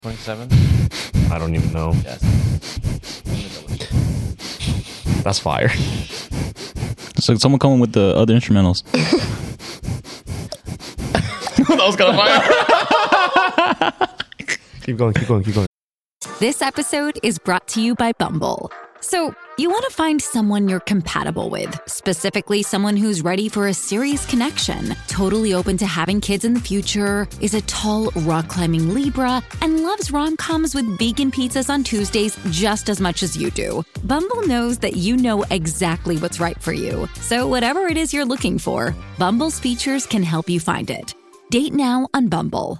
27? I don't even know. Yes. That's fire. It's like someone coming with the other instrumentals. That was kind of fire. Keep going. This episode is brought to you by Bumble. So, you want to find someone you're compatible with, specifically someone who's ready for a serious connection, totally open to having kids in the future, is a tall, rock-climbing Libra, and loves rom-coms with vegan pizzas on Tuesdays just as much as you do. Bumble knows that you know exactly what's right for you. So whatever it is you're looking for, Bumble's features can help you find it. Date now on Bumble.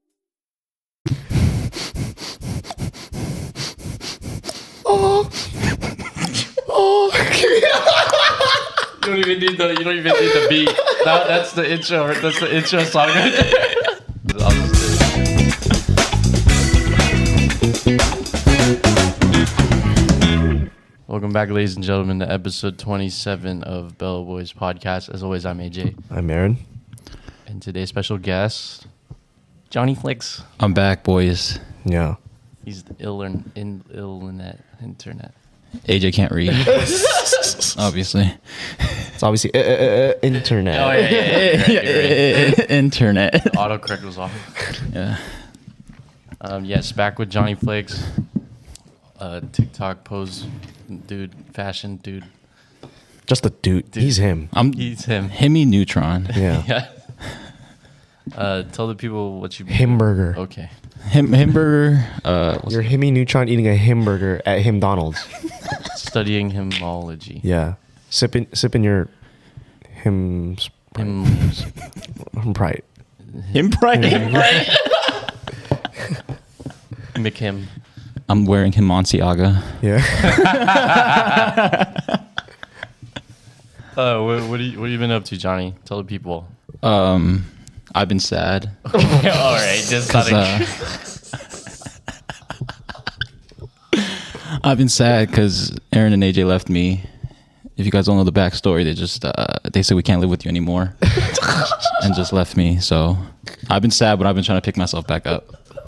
You don't even need the beat. That's the intro. That's the intro song right there. I'll just do it. Welcome back, ladies and gentlemen, to episode 27 of Bello Boys Podcast. As always, I'm AJ. I'm Aaron. And today's special guest, Johnny Flicks. I'm back, boys. Yeah. He's the internet. AJ can't read. Obviously. It's obviously internet. Oh, yeah. You're right. Internet. Autocorrect was off. Yeah. Yes, back with Johnny Flakes. TikTok pose dude, fashion dude. Just a dude. He's him. He's him. Himmy Neutron. Yeah. Yeah. Tell the people what you Hamburger. Okay. Hamburger. You're Himmy Neutron eating a hamburger at Him Donald's. Studying hymnology. Yeah. Sipping your him Sprite. Right. McHim. I'm wearing Himanciaga. Yeah. What have you been up to, Johnny? Tell the people. I've been sad. All right, just I've been sad because Aaron and AJ left me. If you guys don't know the backstory, they said we can't live with you anymore, and just left me. So I've been sad, but I've been trying to pick myself back up.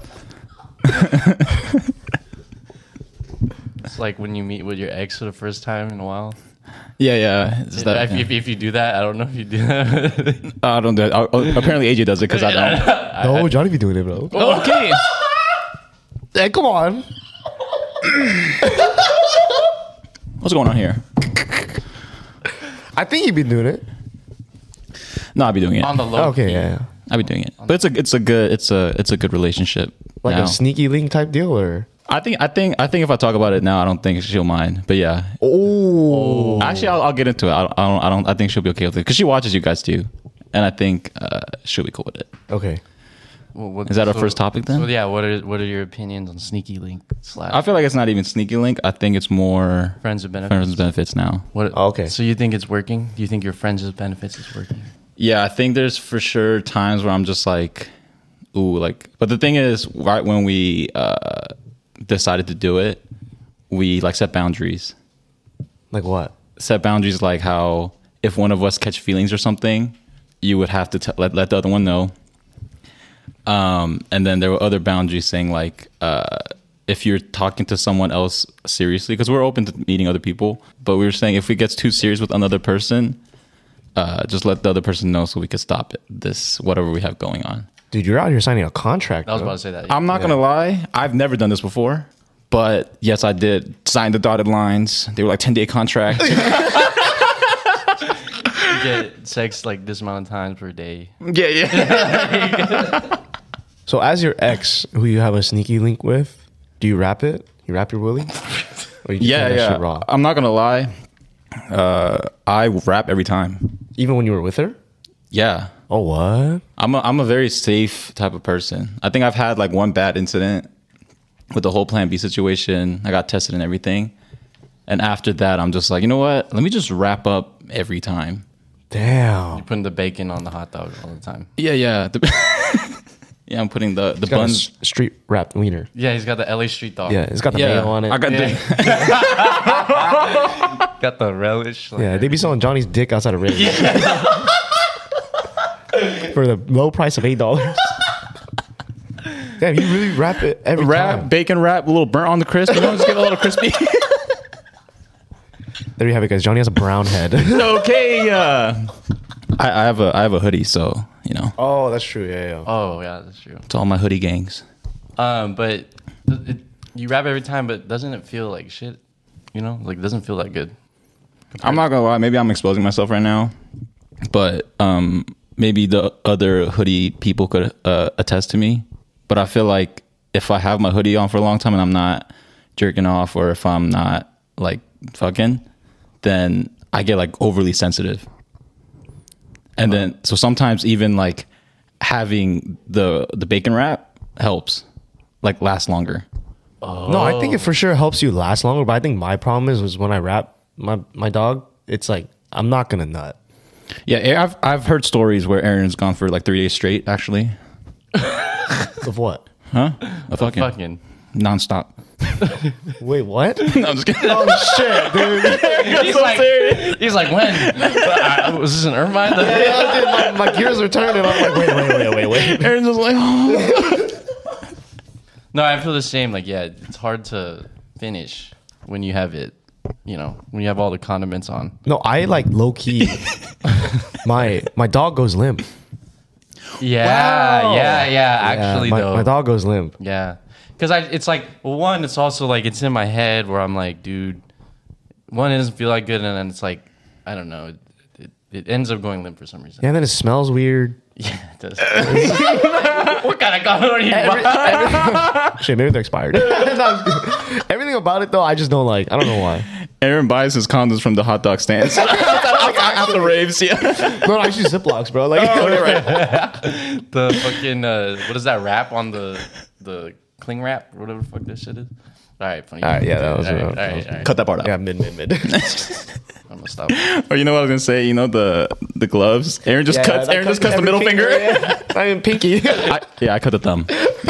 It's like when you meet with your ex for the first time in a while. Yeah. It's that, If you do that, I don't know if you do that. I don't do it. Apparently AJ does it because I don't. No, Johnny be doing it, bro. Okay. Hey, come on. What's going on here? I think you've been doing it. No, I'll be doing it. On the low. Okay, key. yeah. I'll be doing it. But it's a good relationship. Like now. a sneaky link type deal, or? I think if I talk about it now, I don't think she'll mind. But yeah. Oh. Actually, I'll get into it. I think she'll be okay with it because she watches you guys too, and I think she'll be cool with it. Okay. Well, Is that our first topic then? So yeah, what are your opinions on sneaky link / I feel like it's not even sneaky link. I think it's more friends with benefits? Friends with benefits now. What? Oh, okay. So you think it's working? Do you think your friends with benefits is working? Yeah, I think there's for sure times where I'm just like, ooh, like. But the thing is, right when we decided to do it, we like set boundaries. Like what? Set boundaries like how if one of us catch feelings or something, you would have to let the other one know. And then there were other boundaries saying like if you're talking to someone else seriously, because we're open to meeting other people, but we were saying if it gets too serious with another person, just let the other person know so we could stop this whatever we have going on. Dude, you're out here signing a contract. I was bro. about to say that. Yeah. I'm not gonna lie, I've never done this before, but yes, I did sign the dotted lines. They were like 10-day contracts. You get sex like this amount of times per day. Yeah. So as your ex, who you have a sneaky link with, do you wrap it? You wrap your willy? Or you just let that shit raw? I'm not gonna lie. I rap every time. Even when you were with her? Yeah. Oh, what? I'm a very safe type of person. I think I've had like one bad incident with the whole Plan B situation. I got tested and everything. And after that, I'm just like, you know what? Let me just wrap up every time. Damn. You're putting the bacon on the hot dog all the time. Yeah. Yeah, I'm putting the It's got a buns. street wrapped wiener. Yeah, he's got the LA street dog. Yeah, it's got the mayo on it. I got got the relish. Like, Yeah, they be selling Johnny's dick outside of Ravens. For the low price of $8. Damn, you really wrap it every time. Bacon wrap, a little burnt on the crisp. You know, just get a little crispy. There you have it, guys. Johnny has a brown head. Okay. I have a hoodie, so you know. Oh, that's true. Yeah. Oh yeah, that's true. It's all my hoodie gangs. But you rap every time, but doesn't it feel like shit? You know, like it doesn't feel that good. I'm not gonna lie. Maybe I'm exposing myself right now, but maybe the other hoodie people could attest to me. But I feel like if I have my hoodie on for a long time and I'm not jerking off, or if I'm not like fucking, then I get like overly sensitive. And then so sometimes even like having the bacon wrap helps, like last longer. No, I think it for sure helps you last longer. But I think my problem is when I wrap my dog, it's like I'm not gonna nut. Yeah, I've heard stories where Aaron's gone for like 3 days straight, actually. Of what? Huh? A fucking nonstop. Wait, what? No, I'm just kidding. Oh shit, dude! He's like, when? Was this an Irvine? Yeah, dude, my gears are turning. I'm like, wait. Aaron's just like, oh. No, I feel the same. Like, yeah, it's hard to finish when you have it. You know, when you have all the condiments on. No, I like low key. my dog goes limp. Yeah, yeah. Actually, though, my dog goes limp. yeah, because it's like, well, one, it's also like it's in my head where I'm like, dude, one, it doesn't feel like good, and then it's like, I don't know, it ends up going limp for some reason. Yeah, and then it smells weird. Yeah, it does. What kind of condom are you buying? Shit, maybe they're expired. Everything about it though, I just don't like. I don't know why. Aaron buys his condoms from the hot dog stands. At the raves, yeah. No, actually Ziplocs, bro. Like, The fucking what is that wrap on the cling wrap or whatever the fuck this shit is? All right, funny. All right, yeah, that was. all right. Cut that part out. Yeah, mid. I'm gonna stop. Or you know what I was gonna say? You know the gloves. Aaron just cuts the middle finger. Yeah. I mean pinky. I cut the thumb.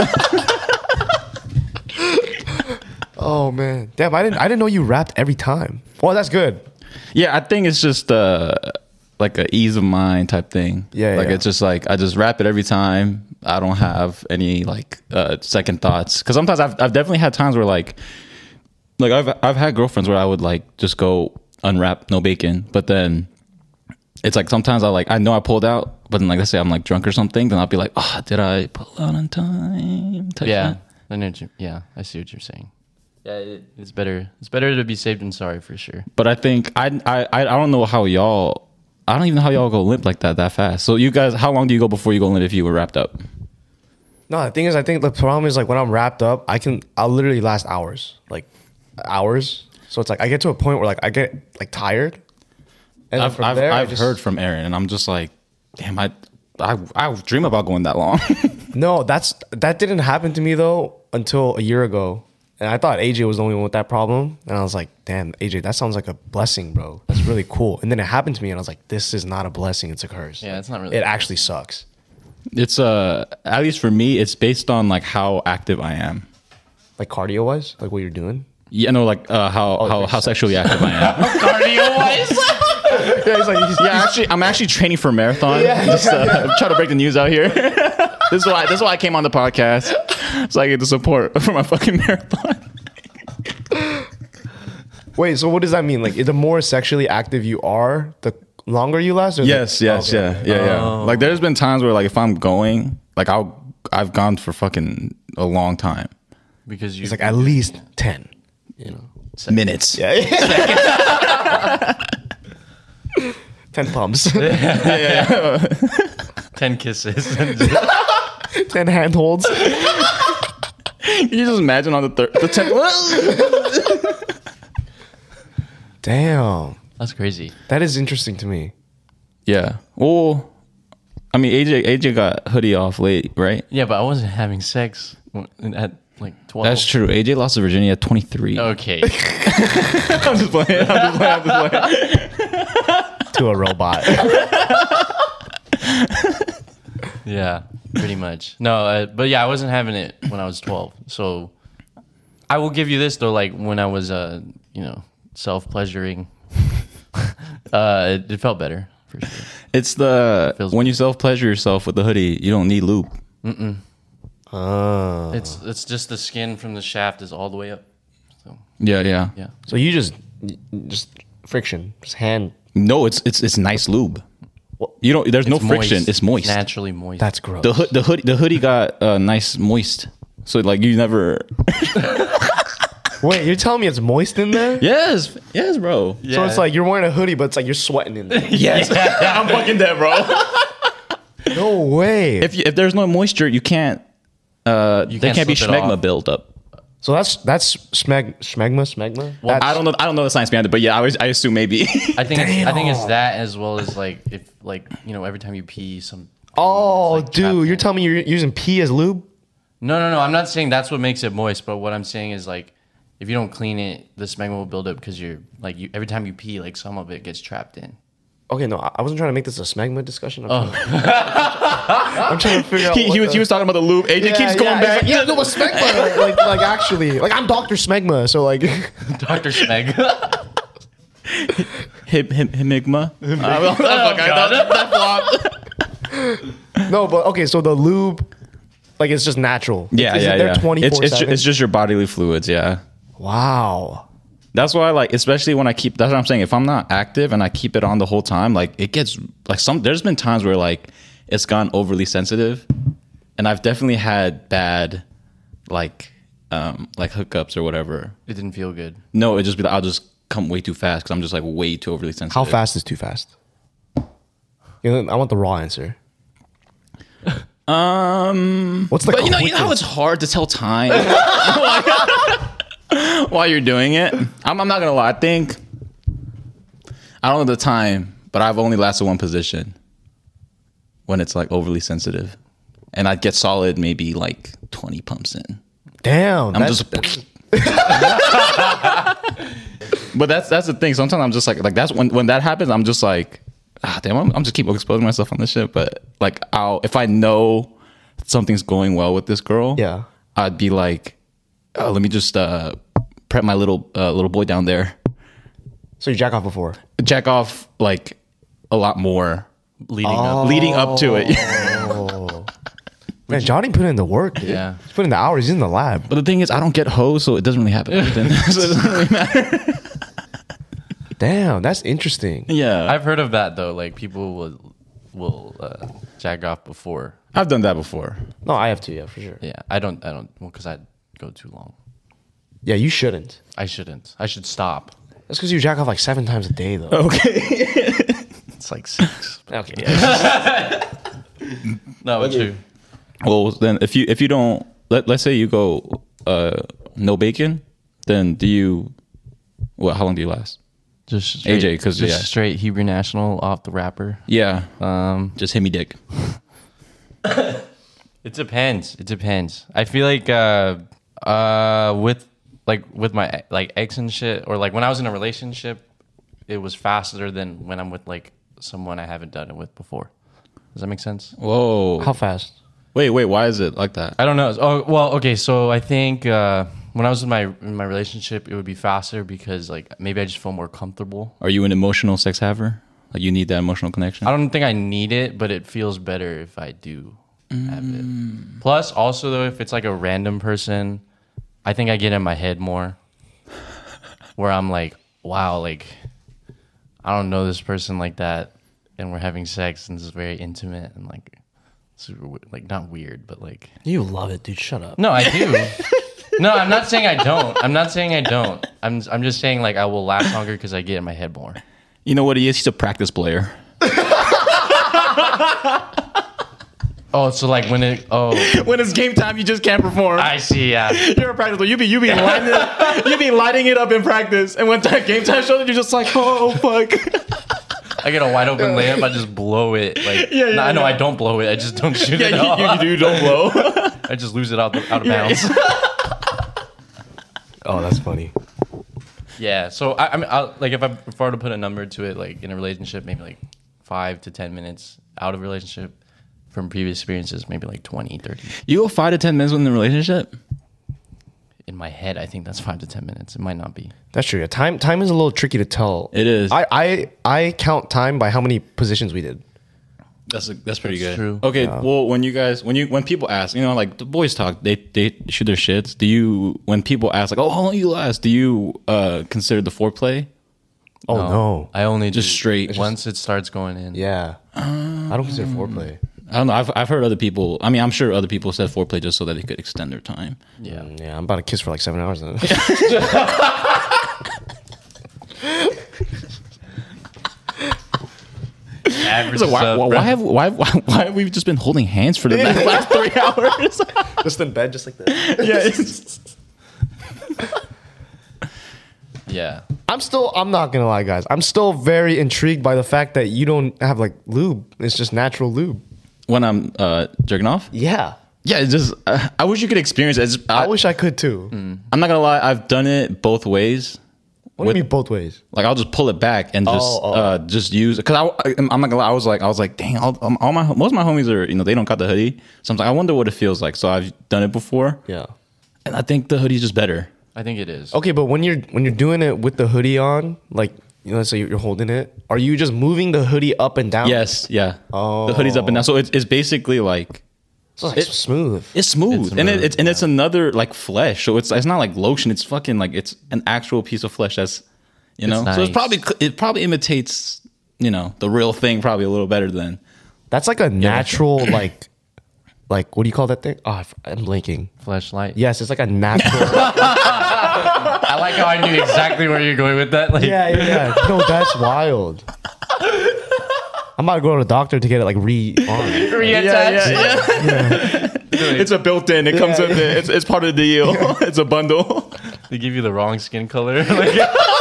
Oh man, damn! I didn't know you rapped every time. Well, that's good. Yeah, I think it's just like a ease of mind type thing. Yeah, like yeah. it's just like I just rap it every time. I don't have any like second thoughts, because sometimes I've definitely had times where like I've had girlfriends where I would like just go unwrap no bacon, but then it's like sometimes I know I pulled out, but then like let's say I'm like drunk or something, then I'll be like, oh, did I pull out on time? Yeah, I see what you're saying. Yeah, it's better. It's better to be safe than sorry for sure. But I think I don't know how y'all. I don't even know how y'all go limp like that fast. So you guys, how long do you go before you go limp if you were wrapped up? No, the thing is, I think the problem is like when I'm wrapped up, I'll literally last hours. So it's like I get to a point where like I get like tired. And I've heard from Aaron, and I'm just like, damn, I dream about going that long. No, that didn't happen to me though until a year ago. And I thought AJ was the only one with that problem. And I was like, damn, AJ, that sounds like a blessing, bro. That's really cool. And then it happened to me and I was like, this is not a blessing, it's a curse. Yeah, it's not really. It actually sucks. It's at least for me, it's based on like how active I am. Like cardio wise? Like what you're doing? Yeah, no, like how sexually active I am. Cardio wise. Yeah, he's like, I'm actually training for a marathon. Just try to break the news out here. This is why I came on the podcast, so I get the support for my fucking marathon. Wait, so what does that mean? Like, the more sexually active you are, the longer you last? Or Yes, yeah. Like, there's been times where like if I'm going, like I've gone for fucking a long time. Because It's like at least 10. you know, Minutes. Yeah. 10 pumps. 10 kisses. 10 handholds. Can you just imagine on the 10th? Damn. That's crazy. That is interesting to me. Yeah. Well, I mean, AJ got hoodie off late, right? Yeah, but I wasn't having sex at like 12. That's true. AJ lost to Virginia at 23. Okay. I'm just playing. To a robot. Yeah, pretty much. No, but yeah, I wasn't having it when I was 12. So I will give you this though. Like when I was, self-pleasuring, it felt better for sure. It's when you self-pleasure yourself with the hoodie, you don't need lube. It's just the skin from the shaft is all the way up. So Yeah. yeah. So you just friction, just hand. No, it's nice lube. You don't. There's no It's friction. moist. It's moist. Naturally moist. That's gross. The hoodie got nice moist. So like you never. Wait, you're telling me it's moist in there? Yes, bro. So it's like you're wearing a hoodie, but it's like you're sweating in there. Yes, I'm fucking dead, bro. No way. If there's no moisture, you can't. There can't be slip it schmegma off. built up. So that's smegma. Well, That's- I don't know the science behind it, but yeah, I assume maybe. I think it's that as well as like if like every time you pee some. oh, it's, like, trapped dude, you're in. telling me you're using pee as lube? No. I'm not saying that's what makes it moist, but what I'm saying is like if you don't clean it, the smegma will build up because you're like every time you pee, like some of it gets trapped in. Okay, no, I wasn't trying to make this a smegma discussion. I'm trying to figure out. he was talking about the lube. AJ keeps going back. Like, yeah, no, but smegma. like actually, like I'm Dr. Smegma, so like. Dr. Smeg. Himigma. No, but okay, so the lube, like it's just natural. Yeah. They're 24/7. It's just your bodily fluids. Yeah. Wow. That's why, like, especially when I keep. That's what I'm saying. If I'm not active and I keep it on the whole time, like, it gets like there's been times where like it's gone overly sensitive, and I've definitely had bad, like hookups or whatever. It didn't feel good. No, it just be like I'll just come way too fast because I'm just like way too overly sensitive. How fast is too fast? I want the raw answer. What's the? But you know how it's hard to tell time while you're doing it. I'm not gonna lie. I think I don't know the time, but I've only lasted one position when it's like overly sensitive, and I'd get solid maybe like 20 pumps in. Damn. I'm just. But that's the thing. Sometimes I'm just like that's when that happens. I'm just like, damn. I'm just keep exposing myself on this shit. But like, if I know something's going well with this girl, Yeah. I'd be like, oh, let me just prep my little boy down there. So you jack off before? Jack off like a lot more Leading up. to it. Man, Johnny put in the work, dude. Yeah. He's put in the hours. He's in the lab. But the thing is, I don't get hosed, so it doesn't really happen often. So it doesn't really matter. Damn, that's interesting. Yeah, I've heard of that though. Like people will jack off before. I've done that before. No, I have to, yeah, for sure. Yeah, I don't. Well, because I'd go too long. Yeah, you shouldn't. I shouldn't. I should stop. That's because you jack off like 7 times a day, though. Okay. It's like 6. Okay, yeah. No, it's true. Well, then if you don't let's say you go no bacon, then do you? Well, how long do you last? Just straight, AJ, 'cause, just yeah. straight Hebrew National off the wrapper. Yeah. Just hit me dick. It depends. It depends. I feel like with my like ex and shit, or like when I was in a relationship, it was faster than when I'm with like someone I haven't done it with before. Does that make sense? Whoa. How fast? Wait. Why is it like that? I don't know. Oh well, okay. So I think when I was in my relationship, it would be faster because like maybe I just feel more comfortable. Are you an emotional sex haver? Like you need that emotional connection? I don't think I need it, but it feels better if I do have it. Plus, also though, if it's like a random person, I think I get in my head more, where I'm like, wow, like I don't know this person like that, and we're having sex, and this is very intimate and like super like not weird, but like You love it, dude. Shut up. no, I do. No, I'm not saying I don't. I'm not saying I don't. I'm just saying like I will last longer because I get in my head more. You know what he is? He's a practice player. Oh, so like when When it's game time, you just can't perform. I see, yeah. You're a practice player. You be lighting it up in practice, and when game time shows up, you're just like, oh fuck. I get a wide open layup, I just blow it. Like, Yeah, I know yeah. I don't blow it. I just don't shoot it. Yeah, you do. Don't blow. I just lose it out of bounds. Oh, that's funny. Yeah. So I mean, like if I were to put a number to it, like in a relationship, maybe like 5 to 10 minutes out of a relationship. From previous experiences, maybe like 20, 30. You go 5 to 10 minutes in the relationship? In my head, I think that's 5 to 10 minutes. It might not be. That's true. Yeah, time is a little tricky to tell. It is. I count time by how many positions we did. That's pretty good. true. Okay, well, when people ask, like the boys talk, they shoot their shits. Do you, when people ask like, oh, how long you last? Do you consider the foreplay? Oh no. I only Just do straight. once it starts going in. Yeah. I don't consider foreplay. I don't know. I've heard other people. I mean, I'm sure other people said foreplay just so that they could extend their time. Yeah. Yeah, I'm about to kiss for like 7 hours then. Average So why have we just been holding hands for the last 3 hours? Just in bed, just like that. Yeah. I'm not gonna lie, guys. I'm still very intrigued by the fact that you don't have like lube. It's just natural lube. When I'm jerking off? Yeah. Yeah, it's just I wish you could experience it. I wish I could too. I'm not gonna lie, I've done it both ways. What do you mean both ways? Like I'll just pull it back and just use, because I'm not gonna lie, I was like, dang, most of my homies are, they don't got the hoodie, so I'm like, I wonder what it feels like. So I've done it before, Yeah. and I think the hoodie's just better. I think it is. Okay, but when you're doing it with the hoodie on, like let's say you're holding it, are you just moving the hoodie up and down? Yes, yeah. The hoodie's up and down, so it's basically like It's like smooth. it's smooth, and smooth, it's another like flesh, so it's not like lotion. It's fucking like it's an actual piece of flesh that's so nice. it probably imitates the real thing probably a little better than. That's like a natural like what do you call that thing? Oh, I'm blanking. Fleshlight. Yes, it's like a natural. I like how I knew exactly where you're going with that. Like, yeah. No, that's wild. I'm about to go to the doctor to get it like re-armed. reattached. It's a built-in. It comes with it. It's part of the deal. It's a bundle. They give you the wrong skin color. Like,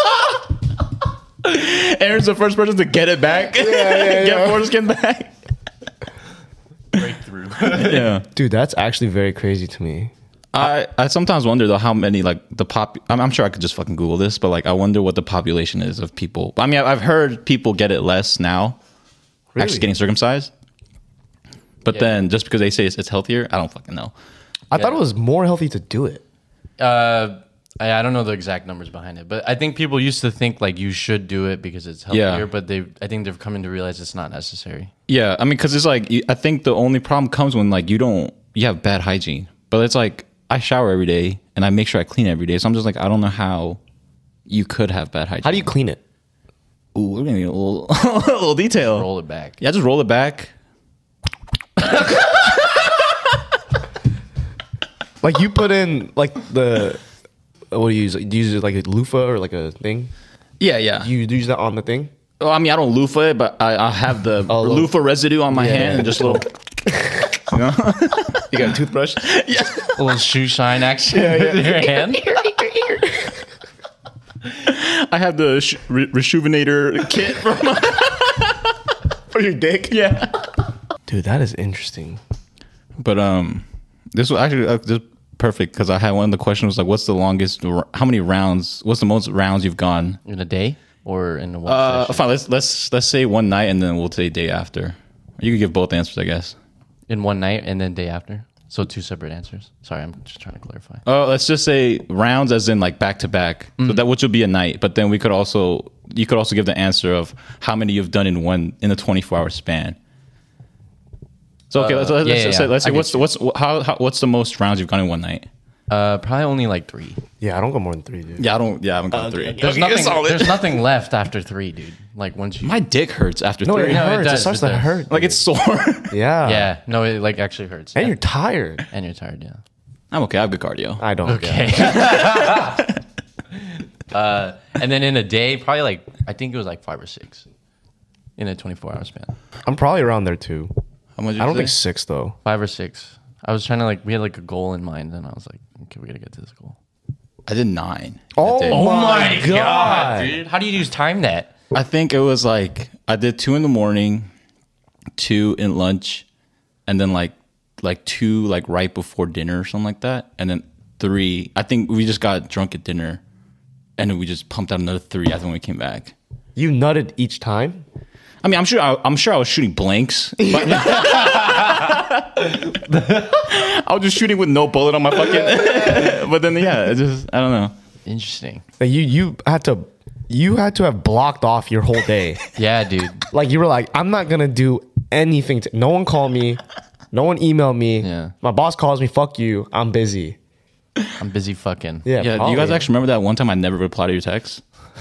Aaron's the first person to get it back. Get foreskin back. breakthrough. Yeah. Dude, that's actually very crazy to me. I sometimes wonder though how many like I'm sure I could just fucking Google this, but like I wonder what the population is of people. I mean, I've heard people get it less now, actually getting circumcised. But then just because they say it's healthier, I don't fucking know. I thought it was more healthy to do it. I don't know the exact numbers behind it, but I think people used to think like you should do it because it's healthier. Yeah. But I think they've come to realize it's not necessary. Yeah, I mean, because it's like I think the only problem comes when like you have bad hygiene. But it's like I shower every day and I make sure I clean every day. So I'm just like, I don't know how you could have bad hygiene. How do you clean it? Ooh, we're gonna need a little, a little detail. Roll it back. Yeah, just roll it back. Like you put in like the what do you use? Do you use it like a loofah or like a thing? Yeah. You use that on the thing? Well, I mean, I don't loofah it, but I have the loofah residue on my hand and just a little. You got a toothbrush? Yeah. A little shoe shine action with your hand. I have the Rejuvenator kit For your dick? Yeah. Dude, that is interesting. But this was actually just perfect because I had one of the questions was like, what's the longest? How many rounds? What's the most rounds you've gone In a day or in one session? Fine. Let's say one night and then we'll say day after. You can give both answers, I guess. In one night and then day after. So 2 separate answers. Sorry, I'm just trying to clarify. Let's just say rounds as in like back to back. So that which would be a night. But then you could also give the answer of how many you've done in a 24-hour span. So okay, let's say what's the most rounds you've gone in one night? Probably only like 3. Yeah, I don't go more than 3, dude. Yeah, I haven't gone 3. There's nothing left after 3, dude. Like once you My dick hurts after No, 3. it hurts. It does, starts it to does. hurt. Like it's sore. Yeah. Yeah, no, it like actually hurts. And you're tired. And you're tired, yeah. I'm okay. I have good cardio. I don't. Okay. And then in a day, probably like I think it was like 5 or 6 in a 24-hour span. I'm probably around there too. How much? I don't think 6 though. 5 or 6. I was trying to we had like a goal in mind, and I was like, okay, we gotta get to this goal. I did 9. Oh, that day. my God. dude! How do you use time that? I think it was like I did 2 in the morning, 2 in lunch, and then like 2 like right before dinner or something like that, and then 3. I think we just got drunk at dinner, and then we just pumped out another 3 after when we came back. You nutted each time? I mean, I'm sure I was shooting blanks. But I was just shooting with no bullet on my fucking. But then yeah, I don't know. Interesting. Like you had to have blocked off your whole day. Yeah, dude. Like you were like, I'm not gonna do anything. No one called me. No one emailed me. Yeah. My boss calls me. Fuck you. I'm busy. I'm busy fucking. Yeah. Yeah, do you guys actually remember that one time I never replied to your text?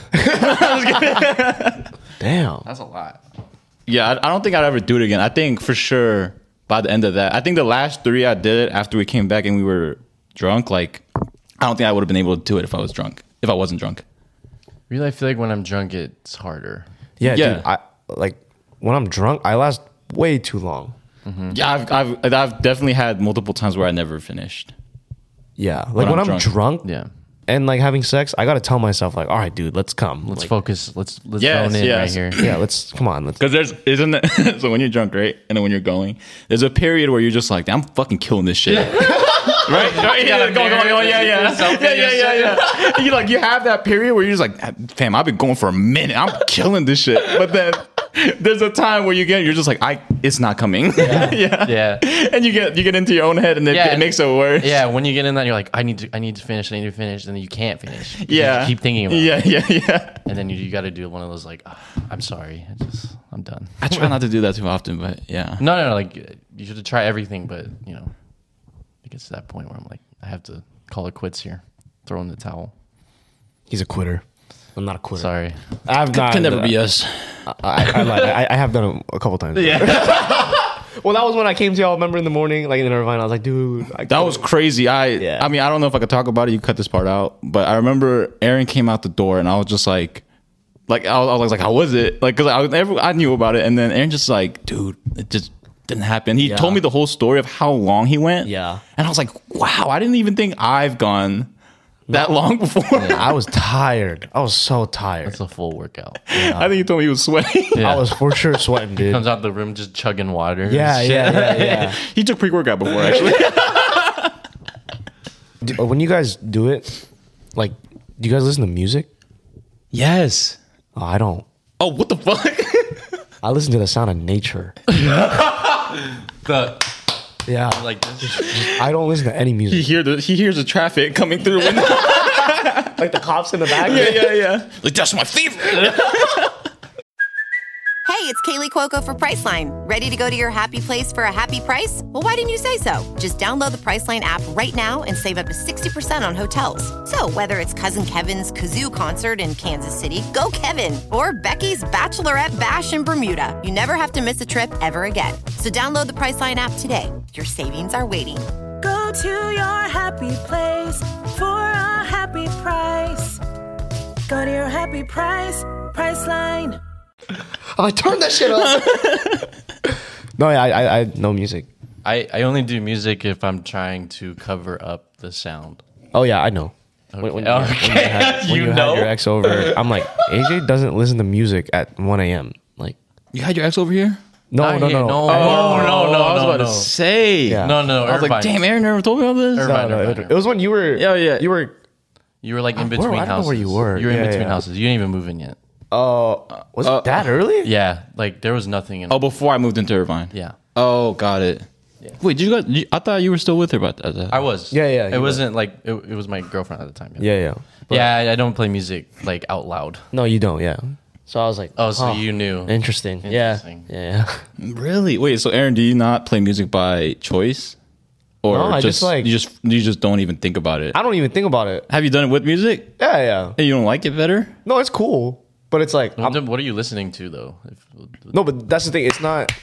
Damn. That's a lot. Yeah, I don't think I'd ever do it again. I think for sure by the end of that, I think the last 3 I did it after we came back and we were drunk. Like, I don't think I would have been able to do it if I wasn't drunk. Really, I feel like when I'm drunk, it's harder. Yeah. Yeah. Dude, I like when I'm drunk, I last way too long. Yeah, I've definitely had multiple times where I never finished. Yeah. Like when I'm drunk Yeah. and like having sex, I got to tell myself like, all right, dude, let's come. Let's Like, focus. Let's Yes, zone in yes. right here. yeah, let's come on. Let's. Because so when you're drunk, right? And then when you're going, there's a period where you're just like, I'm fucking killing this shit. right? Yeah, going. Yeah. You have that period where you're just like, fam, I've been going for a minute. I'm killing this shit. But then there's a time where you're just like, it's not coming. Yeah. And you get into your own head and it makes it worse. Yeah, when you get in that, you're like, I need to finish, and then you can't finish. You Yeah. just keep thinking about it. Yeah. And then you got to do one of those like, I'm sorry, I'm done. I try not to do that too often, but yeah. No, like you should try everything, but it gets to that point where I'm like, I have to call it quits here, throw in the towel. He's a quitter. I'm not a quitter. Sorry. I've not. Can never be us. I lied. I have done it a couple times. Yeah. Well, that was when I came to y'all. Remember in the morning, like in Irvine, I was like, dude, That was crazy. I mean, I don't know if I could talk about it. You cut this part out, but I remember Aaron came out the door, and I was just like I was like, how was it? Like, because I knew about it, and then Aaron just like, dude, it just didn't happen. He told me the whole story of how long he went. Yeah. And I was like, wow, I didn't even think I've gone that long before. I was tired. I was so tired. It's a full workout. I think he told me he was sweating. Yeah. I was for sure sweating, dude. Comes out the room just chugging water. Yeah. He took pre-workout before, actually. When you guys do it, like, do you guys listen to music? Yes. Oh, I don't. Oh, what the fuck? I listen to the sound of nature. Yeah. Like this. I don't listen to any music. He hears the traffic coming through the window. Like the cops in the back. Yeah. Like, that's my favorite. Hey, it's Kaylee Cuoco for Priceline. Ready to go to your happy place for a happy price? Well, why didn't you say so? Just download the Priceline app right now and save up to 60% on hotels. So whether it's Cousin Kevin's Kazoo concert in Kansas City, go Kevin, or Becky's Bachelorette Bash in Bermuda, you never have to miss a trip ever again. So download the Priceline app today. Your savings are waiting. Go to your happy place for a happy price. Go to your happy price, Priceline. I turned that shit up. No, I no music. I only do music if I'm trying to cover up the sound. Oh yeah, I know. Okay. When you have your ex over, I'm like, AJ doesn't listen to music at 1 a.m. Like, You had your ex over here? no. I was about to say. Yeah. No. I was like, Irvine. damn, Aaron never told me all this. Irvine. It was when you were. Yeah. You were. You were like in Where- between I don't know houses. where you were. You were in Yeah, between yeah. houses. You didn't even move in yet. Was it that early? Yeah, like there was nothing in. Oh, before I moved into Irvine. Yeah, Oh, got it. Wait, did you guys? I thought you were still with her about that. I was. Yeah, he It wasn't like it was my girlfriend at the time. Yeah. Yeah, I don't play music like out loud. No, you don't. Yeah. So I was like, Oh, so you knew. Interesting. Interesting. Yeah. Really? Wait, so Aaron, do you not play music by choice, or No, I just like- you just don't even think about it? I don't even think about it. Have you done it with music? Yeah. And you don't like it better? No, it's cool, but it's like, What are you listening to though? no, but that's the thing. It's not.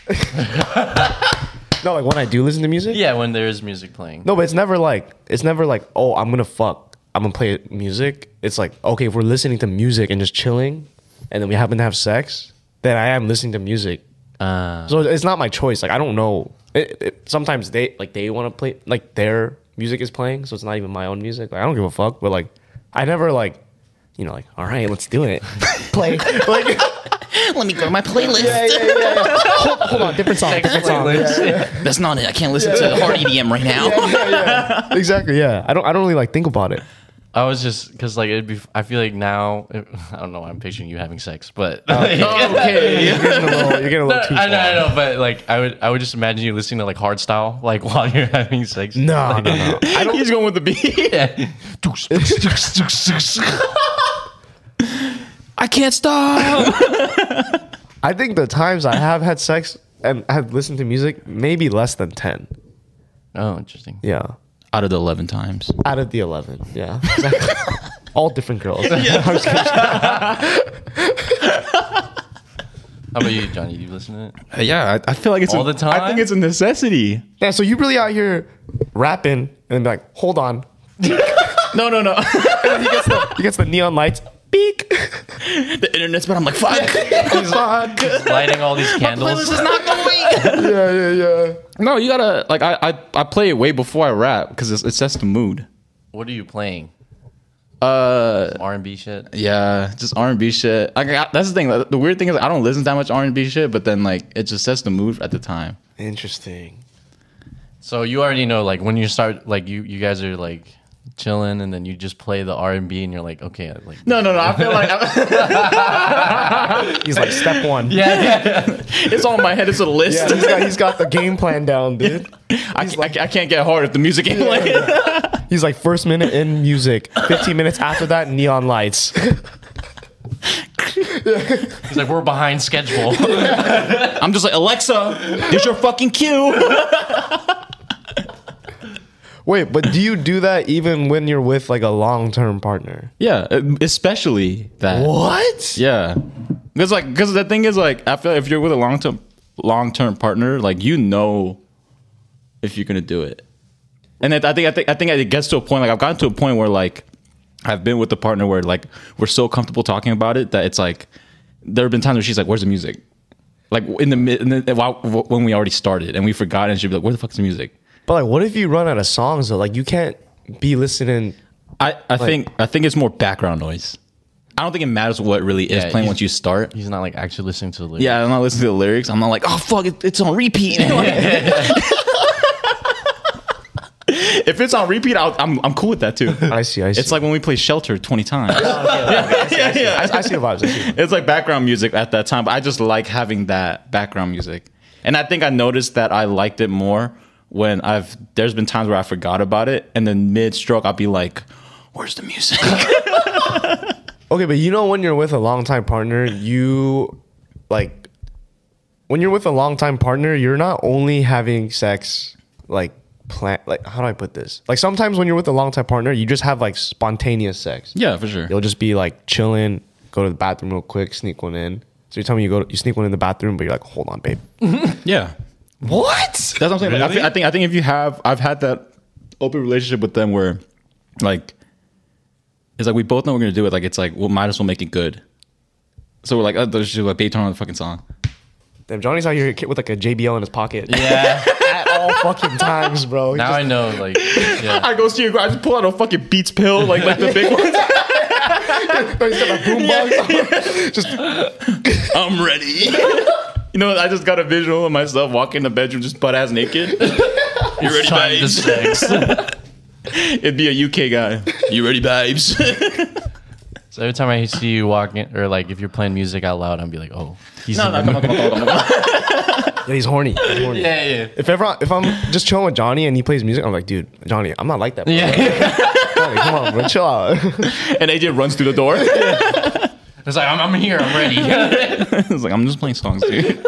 No, like when I do listen to music. Yeah, when there is music playing. No, but it's never like oh, I'm gonna play music. It's like, okay, if we're listening to music and just chilling, and then we happen to have sex, then I am listening to music. So it's not my choice. Like I don't know. Sometimes they want to play, like their music is playing, so it's not even my own music. Like I don't give a fuck. But like I never like, like, all right, let's do it. Play like. Let me go to my playlist. Yeah. Hold on, different song. That's not it. I can't listen to hard EDM right now. Exactly. Yeah. I don't really like think about it. I was just because like it'd be. I feel like now I don't know. I'm picturing you having sex, but Okay. You're getting a little too far. I know, but like I would just imagine you listening to like hard style, like while you're having sex. No. I don't. He's going with the beat. Yeah. I can't stop. I think the times I have had sex and have listened to music maybe less than 10. Oh, interesting. Yeah. Out of the 11 times. Out of the 11. Yeah. All different girls. How about you, Johnny? You listen to it? Yeah, I feel like it's All the time? I think it's a necessity. Yeah, so you really out here rapping and be like, hold on. No. And then he gets the neon lights. Beak. The internet's bad. I'm like, fuck. Fuck. Lighting all these candles. This is not going. Yeah. No, you gotta like I play it way before I rap because it sets the mood. What are you playing? R&B shit. Yeah, just R&B shit. That's the thing. The weird thing is I don't listen to that much R&B shit, but then like it just sets the mood at the time. Interesting. So you already know, like when you start, like you guys are like chilling, and then you just play the R&B, and you're like, okay, like No. I feel like He's like, step one. yeah. it's all in my head. It's a list. Yeah, he's got the game plan down, dude. I can't get hard if the music ain't playing. He's like, first minute in music, 15 minutes after that, neon lights. He's like, we're behind schedule. I'm just like, Alexa, there's your fucking cue. Wait, but do you do that even when you're with like a long-term partner? Yeah, especially that. What? Yeah, because the thing is like I feel like if you're with a long-term partner, like you know if you're gonna do it, and I think it gets to a point like I've gotten to a point where like I've been with a partner where like we're so comfortable talking about it that it's like there have been times where she's like, "Where's the music?" Like in the when we already started and we forgot, and she'd be like, "Where the fuck's the music?" But like, what if you run out of songs though? Like, you can't be listening. I think it's more background noise. I don't think it matters what really is playing once you start. He's not like actually listening to the lyrics. Yeah, I'm not listening to the lyrics. I'm not like, oh fuck, it's on repeat. If it's on repeat, I'm cool with that too. I see. It's like when we play Shelter 20 times. I see the vibes. It's like background music at that time. But I just like having that background music, and I think I noticed that I liked it more when there's been times where I forgot about it, and then mid-stroke I'll be like, where's the music? Okay, but you know when you're with a longtime partner, when you're with a longtime partner, you're not only having sex like how do I put this? Like sometimes when you're with a longtime partner, you just have like spontaneous sex. Yeah, for sure. You'll just be like chilling, go to the bathroom real quick, sneak one in. So you're telling me you sneak one in the bathroom, but you're like, hold on, babe. Yeah. What? That's what I'm saying. Really? Like, I think if you I've had that open relationship with them where like it's like we both know we're gonna do it. Like it's like we might as well make it good. So we're like, oh, there's just like babe, turn on the fucking song. Damn, Johnny's out here with like a JBL in his pocket. Yeah. At all fucking times, bro. Now I know, like, yeah. I go see you. I just pull out a fucking Beats pill, like the big ones. He's got a boombox. Just I'm ready. You know, I just got a visual of myself walking in the bedroom just butt ass naked. You ready, Time to babes? sex. It'd be a UK guy. You ready, babes? So every time I see you walking, or like if you're playing music out loud, I'll be like, oh, he's No, come on. yeah, he's horny. He's horny. yeah. If I'm just chilling with Johnny and he plays music, I'm like, dude, Johnny, I'm not like that, bro. Yeah. Johnny, come on, bro, chill out. And AJ runs through the door. It's like, I'm here, I'm ready. It's like, I'm just playing songs, dude.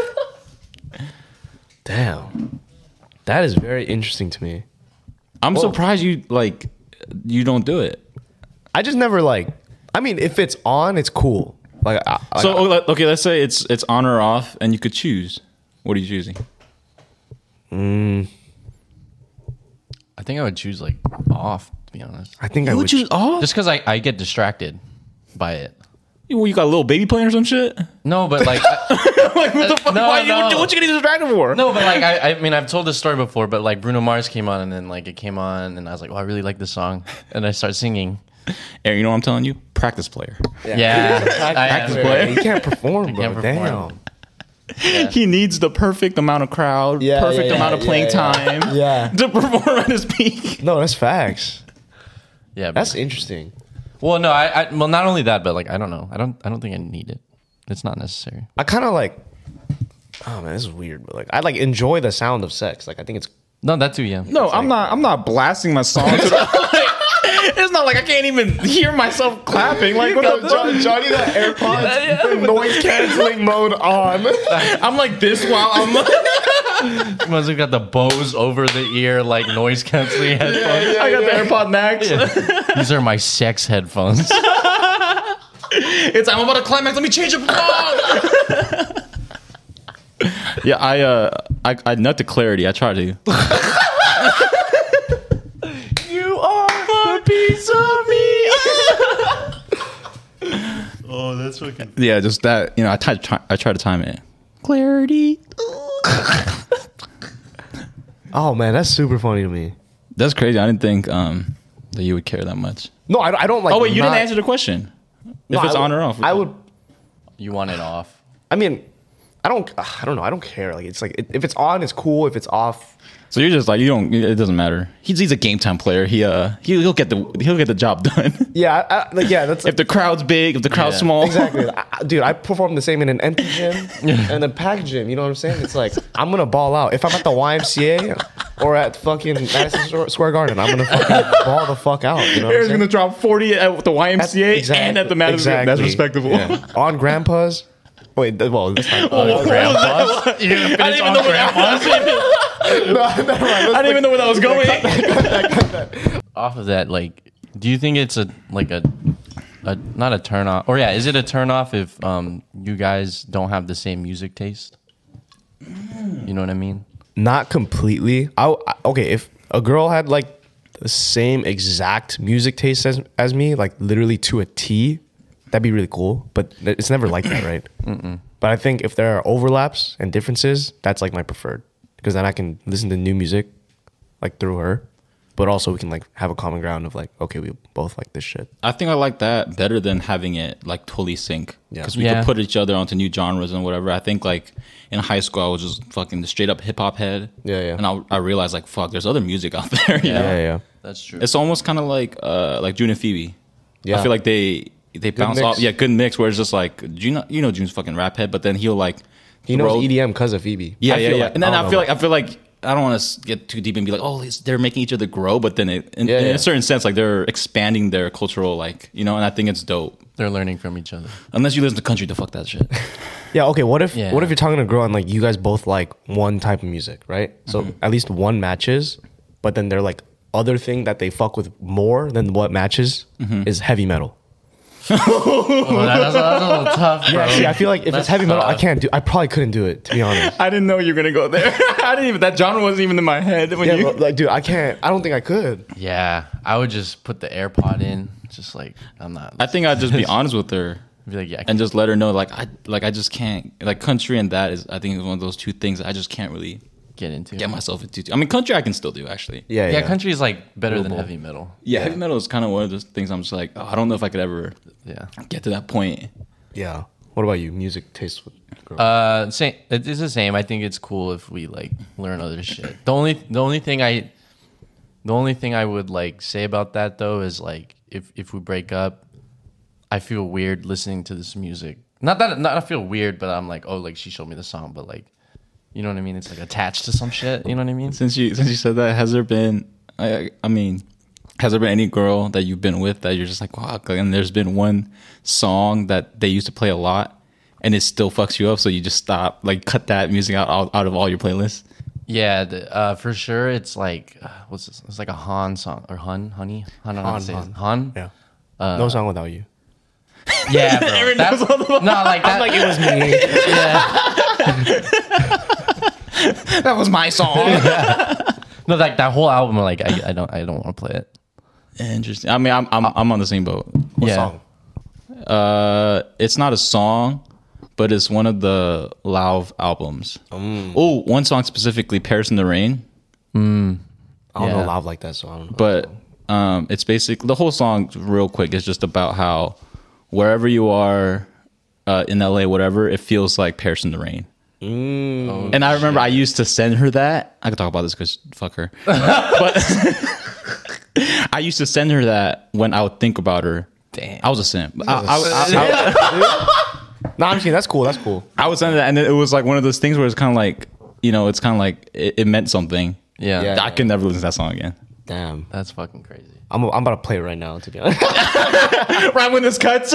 Damn. That is very interesting to me. I'm surprised you don't do it. I just never I mean, if it's on, it's cool. Okay, let's say it's on or off, and you could choose. What are you choosing? I think I would choose like off, to be honest. I think I You would would choose off? Just because I get distracted by it. You got a little baby playing or some shit? No, but like, Like, what the fuck? No, What you getting distracted for? no, but like, I mean, I've told this story before, but like Bruno Mars came on, and then like it came on, and I was like, oh, I really like this song, and I start singing. Aaron, you know what I'm telling you? Practice player. Yeah, Practice player. You can't perform, bro. can't perform. Damn. He needs the perfect amount of crowd, perfect amount of playing time to perform at his peak. No, that's facts. Yeah, but, That's interesting. well, no, well, not only that, but like, I don't know, I don't think I need it. It's not necessary. I kind of oh man, this is weird, but I enjoy the sound of sex. I think it's No, that too, yeah. No, I'm not blasting my song to the, it's it's not like I can't even hear myself clapping. Like, what the fuck? Johnny got AirPods noise canceling mode on. I'm like this while I'm like, Must have got the Bose over the ear like noise canceling headphones. I got the AirPod Max. These are my sex headphones. It's I'm about to climax. Let me change it. Yeah, I nut to clarity. I try to. You are a piece of me. Oh, that's fucking. Yeah, just that. You know, I try to time it. Clarity. Oh man, that's super funny to me. That's crazy. I didn't think that you would care that much. No, I don't like. Oh wait, you not- didn't answer the question. If it's on or off. I would. You want it off? I mean, I don't know. I don't care. Like it's like if it's on, it's cool. If it's off, So you're just like you don't. It doesn't matter. He's a game time player. He'll get the job done. yeah, that's If the crowd's big, if the crowd's Yeah. small. exactly. Dude, I perform the same in an empty gym and a packed gym. You know what I'm saying? It's like I'm gonna ball out. If I'm at the YMCA or at fucking Madison Square Garden, I'm gonna fucking ball the fuck out. You know what I'm Aaron's saying? gonna drop 40 at the YMCA Exactly- and at the Madison. That's exactly. respectable. Yeah. On Grandpa's. Wait, well, this time. Grandpa's? You're gonna finish on grandpa's? I didn't even know where that was going. Off of that, like, do you think it's a not a turn off, or yeah, is it a turn off if you guys don't have the same music taste? You know what I mean? Not completely. Okay, if a girl had like the same exact music taste as me, like literally to a T, that'd be really cool. But it's never like that, right? But I think if there are overlaps and differences, that's like my preferred, because then I can listen to new music like through her, but also we can like have a common ground of like, okay, we both like this shit. I think I like that better than having it like totally sync. Yeah. Because we Yeah. could put each other onto new genres and whatever. I think like in high school I was just fucking the straight up hip hop head. Yeah. And I realized like fuck, there's other music out there. You know? Yeah. That's true. It's almost kind of like June and Phoebe. Yeah. I feel like they bounce mix. off. Yeah, good mix. Where it's just like June's fucking rap head, but then he'll like He knows throw- EDM because of Phoebe. Yeah, I feel like- and then don't I know. feel like I don't want to get too deep and be like, oh, they're making each other grow, but then in Yeah. a certain sense, like they're expanding their cultural, like and I think it's dope. They're learning from each other. Unless you listen to country, to fuck that shit. Yeah, okay, what if Yeah. you're talking to a girl and like you guys both like one type of music, right? So at least one matches, but then they're like other thing that they fuck with more than what matches is heavy metal. Oh, that's a little tough, bro. Yeah, see, I feel like if That's it's heavy metal, tough. I probably couldn't do it, to be honest. I didn't know you were gonna go there. I didn't even. That genre wasn't even in my head when Yeah, you. but, like, dude, I don't think I could. Yeah, I would just put the AirPod in, just like I'm not. I think I'd just be honest with her Be like, yeah, and just let her know, like I just can't. Like country and that is, I think, is one of those two things that I just can't really get into. get myself into. I mean, country I can still do actually. Yeah, country is like better than heavy metal. Yeah, heavy metal is kind of one of those things. I'm just like, oh, I don't know if I could ever Yeah. get to that point. Yeah. What about you? Music taste with girls? Same. It's the same. I think it's cool if we like learn other shit. The only thing I would like say about that though is like if we break up, I feel weird listening to this music. Not I feel weird, but I'm like, oh, like she showed me the song, but like, you know what I mean? It's like attached to some shit. You know what I mean? Since you said that, has there been? I mean, has there been any girl that you've been with that you're just like, wow, and there's been one song that they used to play a lot, and it still fucks you up, so you just stop, like, cut that music out of all your playlists? Yeah, for sure. It's like what's this? It's like a Han song or Honey. I don't know how to say it. Han. Yeah. No song without you. Yeah, bro. No, like that. Like it was me. That was my song. No, like that whole album. Like I don't want to play it. Interesting. I mean, I'm on the same boat. What song? It's not a song, but it's one of the Lauv albums. Oh, one song specifically, Paris in the Rain. I don't know Yeah. loud like that, so I don't know. But it's basically, the whole song, real quick, is just about how wherever you are in LA, whatever, it feels like Paris in the Rain. And I remember I used to send her that. I could talk about this because fuck her. But I used to send her that when I would think about her. Damn. I was a simp. No, I'm kidding. That's cool. That's cool. I would send that, and it was like one of those things where it's kind of like, it meant something. Yeah. Yeah. I could never listen to that song again. Damn. That's fucking crazy. I'm about to play it right now, to be honest. Right when this cuts.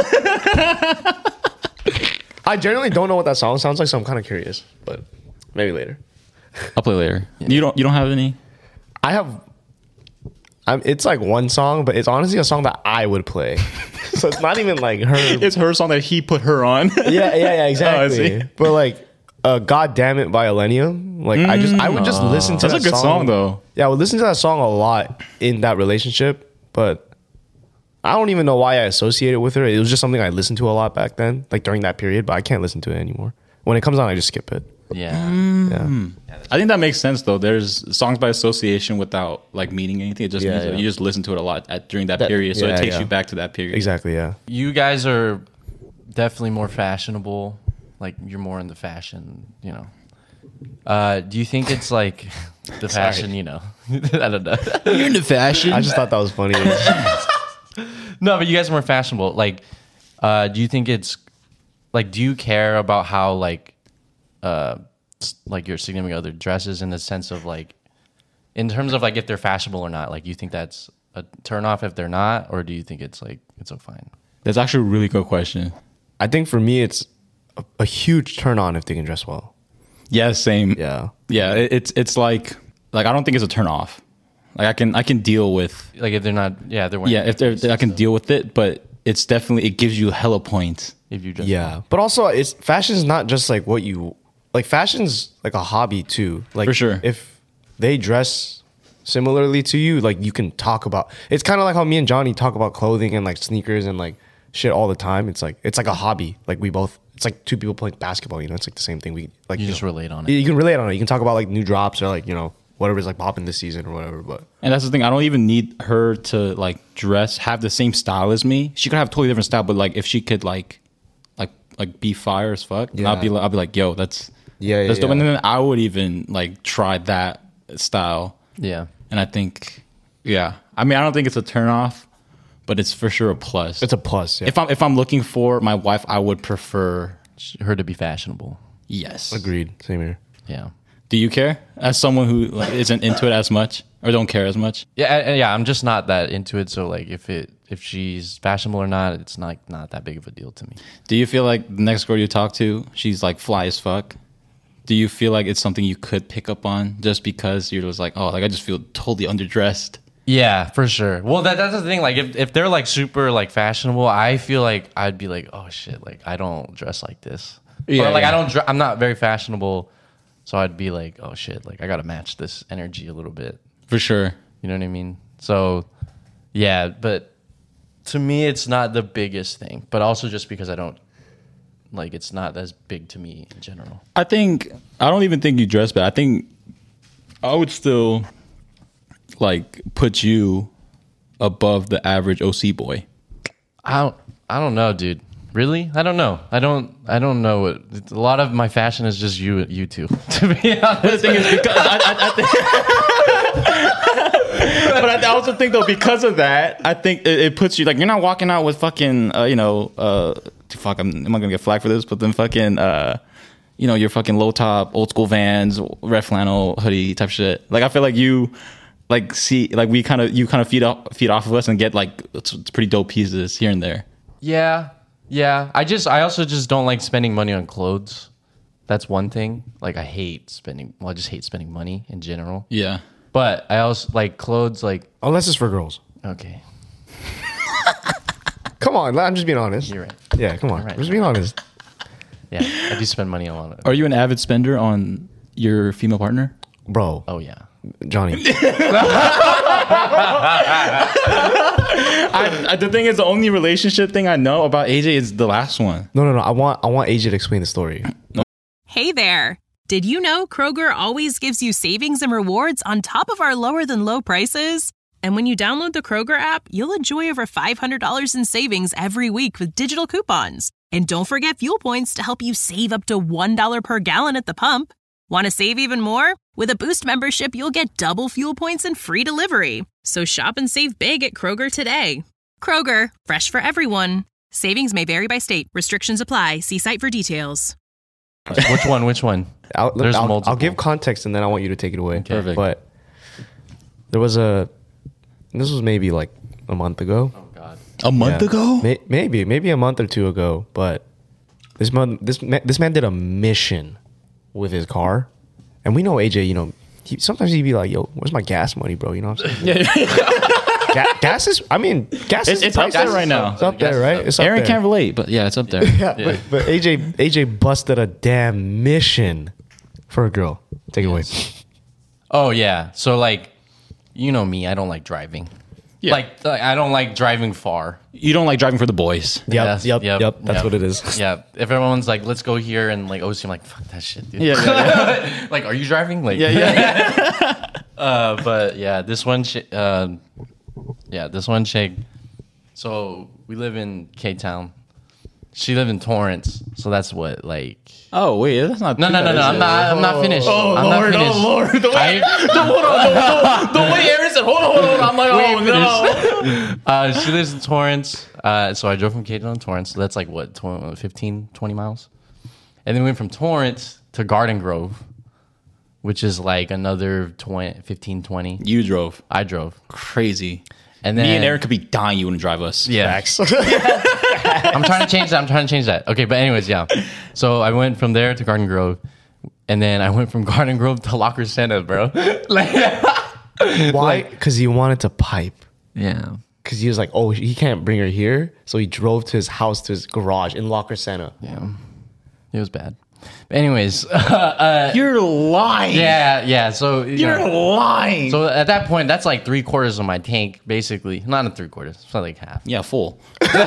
I generally don't know what that song sounds like, so I'm kind of curious, but maybe later. I'll play later. Yeah. You don't have any? I have. It's like one song, but it's honestly a song that I would play. So it's not even like her. It's her song that he put her on. yeah, exactly. But like, "God Damn It" by Illenium. Like I would just listen to that song. That's a good song though. Yeah, I would listen to that song a lot in that relationship, but I don't even know why I associated with her. It was just something I listened to a lot back then, like during that period. But I can't listen to it anymore. When it comes on, I just skip it. Yeah. Yeah. I think that makes sense though. There's songs by association without like meaning anything. It just means yeah. you just listen to it a lot during that period, so it takes you back to that period. Exactly. Yeah. You guys are definitely more fashionable. Like you're more in the fashion, you know. Do you think it's like the fashion? You know, I don't know. You're into fashion. I just thought that was funny. No, but you guys are more fashionable. Like, do you think it's like? Do you care about how like your significant other dresses in the sense of like, in terms of like if they're fashionable or not? Like, you think that's a turn off if they're not, or do you think it's like it's so fine? That's actually a really good question. I think for me, it's a huge turn on if they can dress well. Yeah, same. Yeah. It's like I don't think it's a turn off. Like I can deal with Like if they're not, they're wearing. Yeah, if they're I can deal with it, but it's definitely, it gives you hella points. If you dress Yeah, but also fashion's not just like what you like. Fashion's like a hobby too. Like for sure, if they dress similarly to you, like you can talk about. It's kind of like how me and Johnny talk about clothing and like sneakers and like shit all the time. It's like a hobby. Like we both. It's like two people playing basketball. You know, it's like the same thing. We like You just relate on it. You can relate on it. You can talk about like new drops or like whatever's like popping this season or whatever. But and that's the thing. I don't even need her to like have the same style as me. She could have a totally different style, but like if she could like be fire as fuck, yeah. I'll be like, yo, that's dope. Yeah. And then I would even like try that style. Yeah. And I think, I mean, I don't think it's a turn off, but it's for sure a plus. it's a plus. Yeah. If I'm looking for my wife, I would prefer Her to be fashionable. yes. Agreed. Same here. Yeah. Do you care as someone who like, isn't into it as much or don't care as much? Yeah. I'm just not that into it. So like if she's fashionable or not, it's not that big of a deal to me. Do you feel like the next girl you talk to, she's like fly as fuck? Do you feel like it's something you could pick up on just because you're just like, oh, like I just feel totally underdressed? Yeah, for sure. Well, that's the thing. Like if they're like super like fashionable, I feel like I'd be like, oh shit, like I don't dress like this. Yeah, or like yeah. I'm not very fashionable, so I'd be like, oh shit, like I gotta match this energy a little bit. For sure. You know what I mean? So yeah, but to me, it's not the biggest thing. But also just because I don't like, it's not as big to me in general. I don't even think you dress bad. I think I would still like put you above the average OC boy. I don't know, dude. Really? I don't know. I don't know what. A lot of my fashion is just you two. To be honest, The thing is, because I think, but I also think though, because of that, I think it puts you like, you're not walking out with fucking fuck. Am I gonna get flagged for this? But then fucking your fucking low top, old school Vans, red flannel hoodie type shit. Like I feel like you. Like you kind of feed off of us and get like it's pretty dope pieces here and there. Yeah. I also just don't like spending money on clothes. That's one thing. Like I just hate spending money in general. Yeah. But I also like clothes. Like Unless it's for girls. okay, Come on, I'm just being honest. you're right. Yeah, come on. Right. I'm just being honest. Yeah, I do spend money on it. Are you an avid spender on your female partner? Bro, Oh yeah. Johnny. The thing is, the only relationship thing I know about AJ is the last one. No. I want AJ to explain the story. Hey there. Did you know Kroger always gives you savings and rewards on top of our lower than low prices? And when you download the Kroger app, you'll enjoy over $500 in savings every week with digital coupons. And don't forget fuel points to help you save up to $1 per gallon at the pump. Want to save even more? With a Boost membership, you'll get double fuel points and free delivery. So shop and save big at Kroger today. Kroger, fresh for everyone. Savings may vary by state. Restrictions apply. See site for details. Which one? There's multiple. I'll give context and then I want you to take it away. Perfect. But there was a This was maybe like a month ago. Oh God. A month Yeah. ago? Maybe a month or two ago. But this man did a mission with his car, and we know AJ. You know, sometimes he'd be like, "Yo, where's my gas money, bro?" You know what I'm saying? Gas is. I mean, gas is. It's up there right now. It's up there, right? It's up Aaron there. can't relate, but yeah, it's up there. Yeah, but AJ busted a damn mission for a girl. Take it away. Oh yeah. So like, you know me, I don't like driving. Yeah. Like I don't like driving far. You don't like driving for the boys. Yep. That's what it is. Yeah. If everyone's like, let's go here, and like OC, I'm like, fuck that shit, dude. Yeah. Like, are you driving? Like, but yeah, this one chick. So we live in K-Town. She lived in Torrance, so that's what like. Oh wait, that's not. No. I'm not finished. I'm not finished. Lord. The way Aaron said, hold on. I'm like, oh no. She lives in Torrance. So I drove from K-Town to Torrance. So that's like what, 15, 20 miles? And then we went from Torrance to Garden Grove, which is like another 15, 20. You drove. I drove. Crazy. And then Me and Aaron could be dying you wouldn't drive us. Yeah. I'm trying to change that. Okay, but anyways, yeah. So I went from there to Garden Grove, and then I went from Garden Grove to La Crescenta, bro. Like, Why? Because he wanted to pipe. yeah. Because he was like, oh, he can't bring her here. So he drove to his house, to his garage in La Crescenta. Yeah. It was bad. But anyways, You're lying. yeah. So You're lying. So at that point, that's like 3/4 of my tank, basically. Not a 3/4. It's like half. Yeah, full.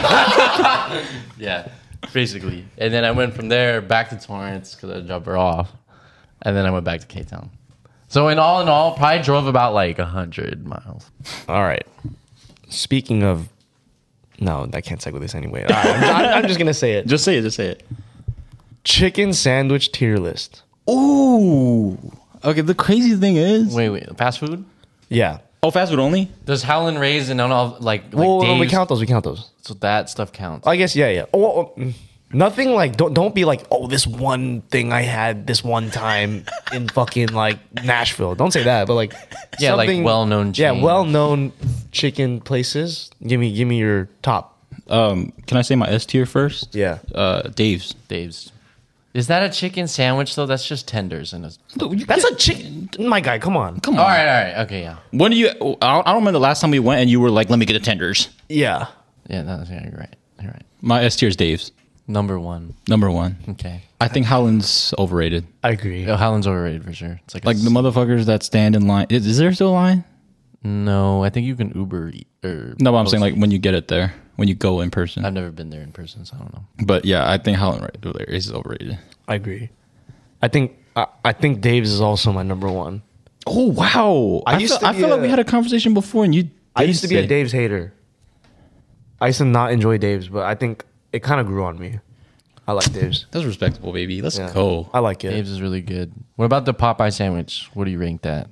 Yeah, basically. And then I went from there back to Torrance because I dropped her off, and then I went back to K-Town. So in all, probably drove about like 100 miles. All right. Speaking of, no, I can't segue this anyway. All right, I'm just gonna say it. Just say it. Chicken sandwich tier list. Ooh. Okay, the crazy thing is. Wait, fast food? Yeah. Oh, fast food only? Does Howlin' Rays and all like Well, we Dave's, count those. so that stuff counts. I guess, yeah. Nothing like, don't be like, oh, this one thing I had this one time in fucking like Nashville. Don't say that, but like, Yeah, like something- well-known Yeah, chain. well-known chicken places. Give me your top. Can I say my S tier first? Yeah. Dave's. Is that a chicken sandwich though? That's just tenders and a. That's a chicken. My guy, come on. Come on. All right, okay, yeah, When do you? I don't remember the last time we went and you were like, "Let me get the tenders." Yeah. yeah. You're right. My S tier is Dave's. Number 1. Number 1. Okay. I think Howland's overrated. I agree. Oh, Howlin's overrated for sure. It's like Like the motherfuckers that stand in line. Is there still a line? No, I think you can Uber eat, or No, but I'm saying like when you get it there, when you go in person. I've never been there in person, so I don't know. But yeah, I think Howland right there is overrated. I agree. I think Dave's is also my number 1. Oh wow! I used to be feel like a- we had a conversation before, and you. I used to be didn't a say- Dave's hater. I used to not enjoy Dave's, but I think it kind of grew on me. I like Dave's. That's respectable, baby. Let's Yeah. go. I like it. Dave's is really good. What about the Popeye sandwich? What do you rank that?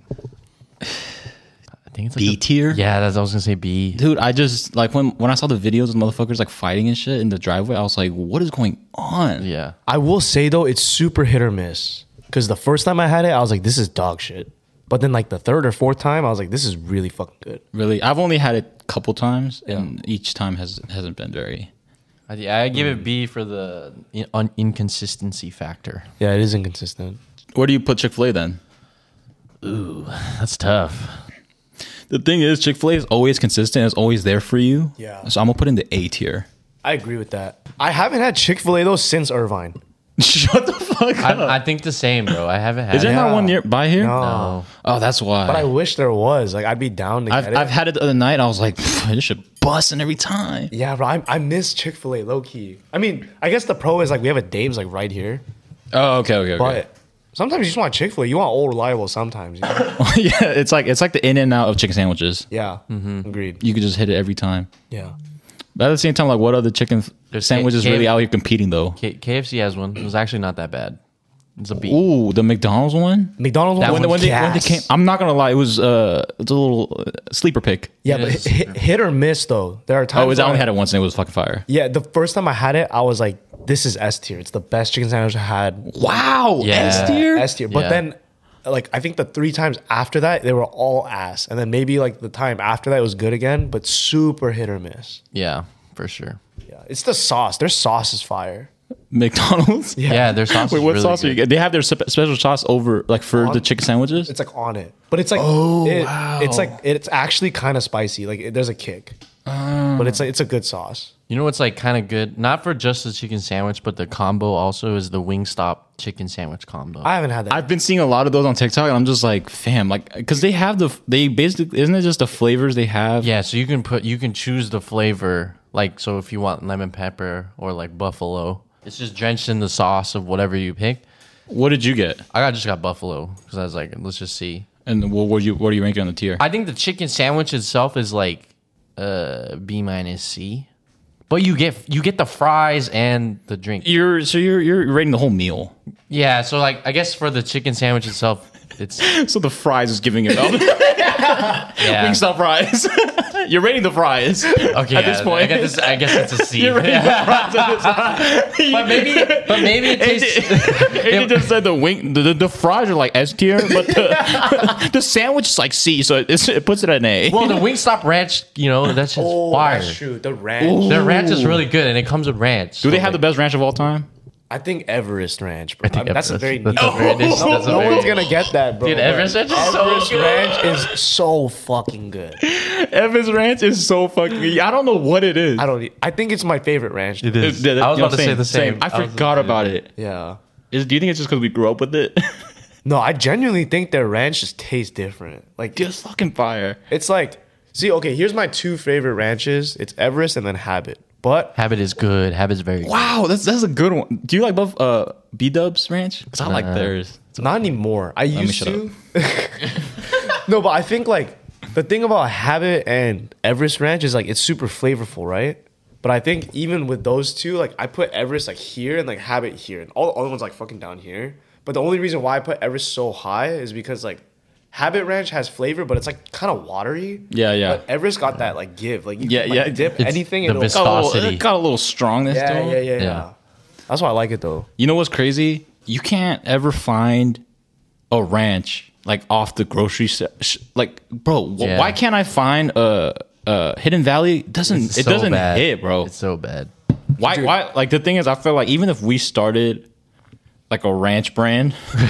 I think it's like B tier? Yeah, I was gonna say B. Dude, I just like when I saw the videos of motherfuckers like fighting and shit in the driveway, I was like, what is going on? Yeah, I will say though, it's super hit or miss. Because the first time I had it, I was like, this is dog shit. But then like the third or fourth time, I was like, this is really fucking good. Really, I've only had it a couple times, and each time hasn't been very. I give it B for the inconsistency factor. Yeah, it is inconsistent. Where do you put Chick-fil-A then? That's tough. The thing is, Chick-fil-A is always consistent. It's always there for you. Yeah. So I'm gonna put in the A tier. I agree with that. I haven't had Chick-fil-A though since Irvine. Shut the fuck up. I think the same, bro. I haven't had. Is there it. not one nearby here? No. Oh, that's why. But I wish there was. Like, I'd be down to get it. I've had it the other night. And I was like, this shit busting every time. Yeah, bro. I miss Chick-fil-A low key. I mean, I guess the pro is like we have a Dave's like right here. Oh, okay. But sometimes you just want Chick-fil-A. You want old reliable sometimes. You know? Yeah, it's like the in and out of chicken sandwiches. Yeah. Agreed. You could just hit it every time. Yeah. But at the same time, like, what other chicken There's sandwiches K- really out here competing though? KFC has one. It was actually not that bad. It's a B. Ooh, the McDonald's one. McDonald's That one one- When they came, I'm not gonna lie, it was it's a little sleeper pick. Yeah, It but is. hit or miss though. There are times. Oh, I where only had it once and it was fucking fire. Yeah, the first time I had it, I was like, "This is S tier. It's the best chicken sandwich I had." Wow, Yeah. S tier. S tier. But Yeah. then like I think the 3 times after that they were all ass, and then maybe like the time after that it was good again, but super hit or miss. Yeah, for sure. Yeah, it's the sauce. Their sauce is fire. McDonald's. Yeah, their sauce. Wait, is what really sauce are you good. get? They have their special sauce over like for the chicken sandwiches. It's like on it, but it's like it's like it's actually kind of spicy. Like there's a kick, but it's like it's a good sauce. You know what's like kind of good? Not for just the chicken sandwich, but the combo also is the Wingstop chicken sandwich combo. I haven't had that. I've been seeing a lot of those on TikTok, and I'm just like, fam, like, because they basically, isn't it just the flavors they have? Yeah, so you can choose the flavor. Like, so if you want lemon pepper or like buffalo, it's just drenched in the sauce of whatever you pick. What did you get? I just got buffalo because I was like, let's just see. And what are you ranking on the tier? I think the chicken sandwich itself is like B- C, but you get the fries and the drink. You're rating the whole meal. Yeah, so like I guess for the chicken sandwich itself, it's So the fries is giving it up. yeah. Wingstop fries. You're rating the fries. Okay, at this point. I guess it's a C. You're rating the fries at this time. but maybe it tastes. It just said the fries are like S tier, but the sandwich is like C, so it puts it at an A. Well, the Wingstop ranch, that's just fire. That's true. The ranch. Their ranch is really good, and it comes with ranch. Do they have the best ranch of all time? I think Everest Ranch, bro. I think that's a Everest. very That's niche. a very niche- that's a No very one's niche. gonna get that, bro. Dude, Everest Ranch is so Everest good. Ranch is so fucking good. Evans Ranch is so fucking. I don't know what it is. I think it's my favorite ranch. It is. I I was about to say the same. I forgot about it. Yeah. Do you think it's just because we grew up with it? No, I genuinely think their ranch just tastes different. Like Just fucking fire. it's like, see, okay, here's my 2 favorite ranches. It's Everest and then Habit. But Habit is good. Habit's very good. Wow, that's a good one. Do you like both B-Dubs Ranch? Because I like theirs. not anymore. I me used shut to. No, but I think like the thing about Habit and Everest Ranch is like it's super flavorful, right? But I think even with those two, like I put Everest like here and like Habit here, and all the other ones like fucking down here. But the only reason why I put Everest so high is because like Habit Ranch has flavor, but it's like kind of watery. Yeah. But Everest got that like give, like you Yeah, can, like, yeah. dip It's anything. the and it'll- viscosity. It got a little strongness to it. Yeah. That's why I like it though. You know what's crazy? You can't ever find a ranch like off the grocery like, bro, Yeah. why can't I find a Hidden Valley? It doesn't bad. hit, bro. It's so bad. Why? Like the thing is, I feel like even if we started like a ranch brand,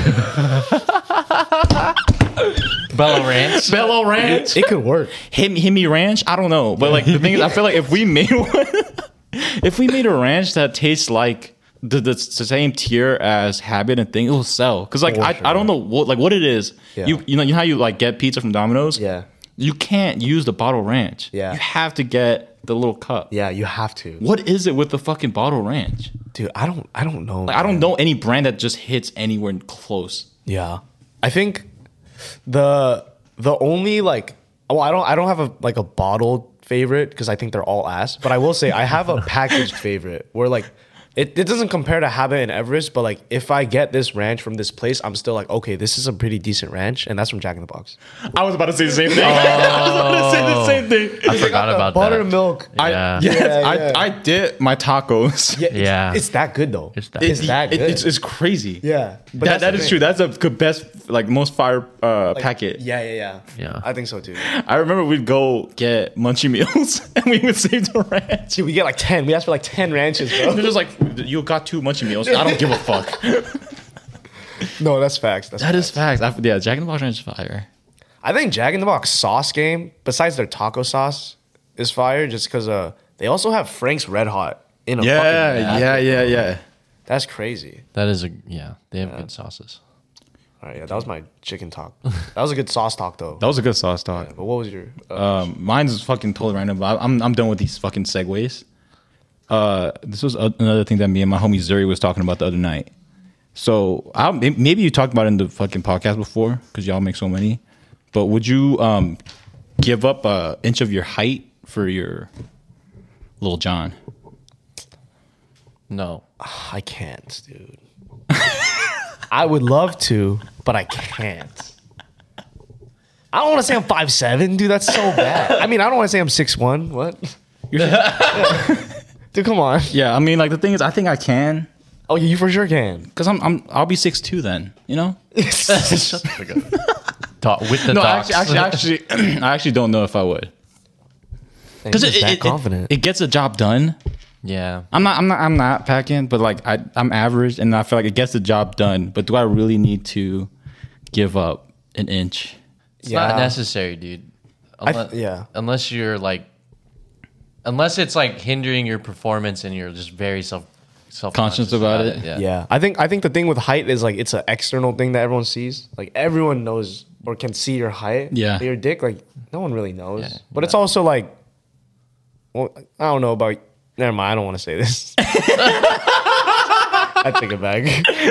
Bello Ranch. Bello Ranch, It could work. Himmy Ranch, I don't know, but like the thing is, I feel like if we made one, if we made a ranch that tastes like the same tier as Habit and thing, it will sell. Because like I don't know what it is. Yeah. You know how you like get pizza from Domino's? Yeah. You can't use the bottle ranch. Yeah. You have to get the little cup. Yeah, you have to. What is it with the fucking bottle ranch? Dude, I don't know. Like I don't know any brand that just hits anywhere close. Yeah. I think the only like I don't have a bottled favorite because I think they're all ass, but I will say I have a packaged favorite where like it doesn't compare to Habit and Everest, but like if I get this ranch from this place, I'm still like, okay, this is a pretty decent ranch, and that's from Jack in the Box. I was about to say the same thing. I was about to say the same thing. I forgot about Buttermilk. that. Yeah. I did my tacos. Yeah. It's that good though. It's that It's that good. It's crazy. Yeah. But That that's the is thing. true. That's a good best like most fire packet. Yeah. Yeah. I think so too. I remember we'd go get Munchie Meals and we would save the ranch. Dude, we get like 10. We asked for like 10 ranches, They're bro. just like, you got 2 Munchie Meals. I don't give a fuck. No, that's facts. That's That is facts. facts. Yeah, Jack in the Box ranch is fire. I think Jack in the Box sauce game, besides their taco sauce, is fire just because they also have Frank's Red Hot in a fucking bag. yeah. That's crazy. That is they have good sauces. All right, yeah, that was my chicken talk. That was a good sauce talk though. That was a good sauce talk. But what was your? Mine's fucking totally random, but I'm done with these fucking segues. This was another thing that me and my homie Zuri was talking about the other night. So maybe you talked about it in the fucking podcast before because y'all make so many. But would you give up an inch of your height for your little John? No. I can't, dude. I would love to, but I can't. I don't want to say I'm 5'7", dude. That's so bad. I mean, I don't want to say I'm 6'1". What? Dude, come on. Yeah, I mean, like the thing is, I think I can. Oh, you for sure can. Because I'll be 6'2" then. You know? Talk with the No, docs. actually, I actually don't know if I would. Because it's confident. It gets the job done. Yeah. I'm not packing, but like I'm average, and I feel like it gets the job done. But do I really need to give up an inch? It's not necessary, dude. Unless you're like, unless it's like hindering your performance and you're just very self-conscious about it. Yeah. I think the thing with height is like it's an external thing that everyone sees. Like everyone knows or can see your height. Yeah. But your dick, like no one really knows. Yeah, but it's also like, well, I don't know about. Never mind. I don't want to say this. I take it back.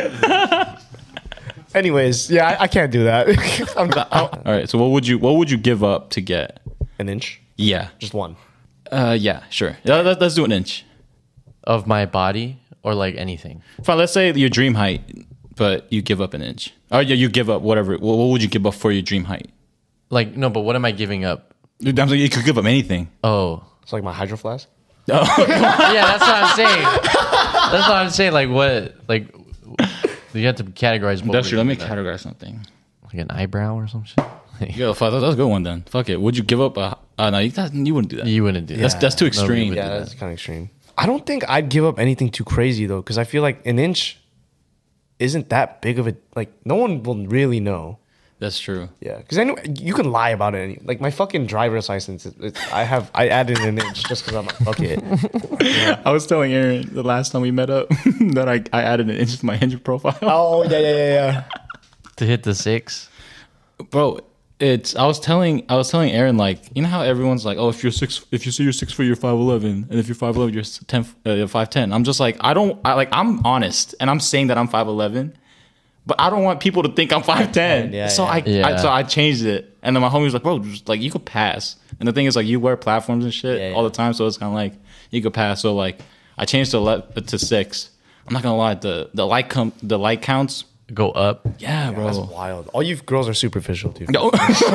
Anyways, yeah, I can't do that. All right. So what would you give up to get An inch, Yeah. just one. Yeah. Sure. Let's do an inch. Of my body or like anything. Fine. Let's say your dream height, but you give up an inch. Or yeah, you give up whatever. What would you give up for your dream height? Like, no, but what am I giving up? I'm saying you could give up anything. Oh. It's like my hydro flask. Yeah, that's what I'm saying. That's what I'm saying. Like, what? Like, you have to categorize what That's we're true. Let me giving up. categorize something. Like an eyebrow or some shit? Yo, fuck, that's a good one then. Fuck it. Would you give up a? No, you wouldn't do that. You wouldn't do that. That's too extreme. would Yeah, do that's kind of extreme. I don't think I'd give up anything too crazy though, because I feel like an inch isn't that big of a like. No one will really know. That's true. Yeah, because anyway, you can lie about it. Like my fucking driver's license, I added an inch just because I'm like, fuck it. I was telling Aaron the last time we met up that I added an inch to my Hinge profile. Oh yeah. To hit the 6. Bro, I was telling Aaron, like, you know how everyone's like, oh, if you say you're 6 foot, you're 5'11", and if you're 5'11", you're 5'10". I'm just like, I'm honest, and I'm saying that I'm 5'11". But I don't want people to think I'm 5'10". Yeah, so yeah. I changed it. And then my homie was like, bro, just, like, you could pass. And the thing is, like, you wear platforms and shit all the time, so it's kind of like, you could pass. So, like, I changed to 6. I'm not going to lie, the like counts Go up. Yeah, bro. That's wild. All you girls are superficial, dude. No.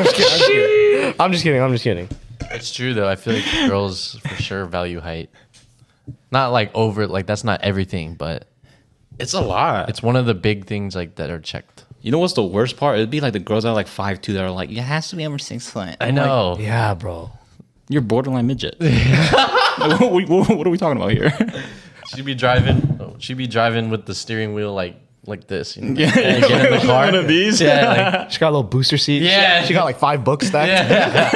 I'm just kidding. It's true, though. I feel like girls for sure value height. Not like over, like, that's not everything, but It's a lot. it's one of the big things, like, that are checked. You know what's the worst part? It'd be like the girls that are like 5'2" that are like, it has to be over 6 foot. I know. Yeah, bro. You're borderline midget. Like, what are we talking about here? She'd be driving with the steering wheel like this. You know? Yeah. And get in the car. One of these? Yeah. She got a little booster seat. Yeah. She got like 5 books stacked.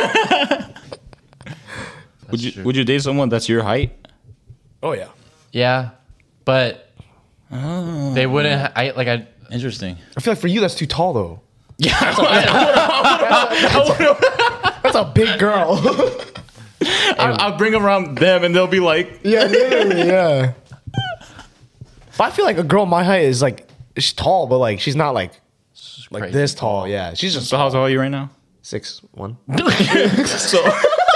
Would you date someone that's your height? Oh yeah. Yeah. But they wouldn't. I Interesting. I feel like for you that's too tall though. Yeah. That's a big girl. I'll bring around them and they'll be like, Yeah, literally, yeah. But I feel like a girl my height is like she's tall, but like she's not like crazy this tall. Yeah, she's just so how tall are you right now? 6'1". So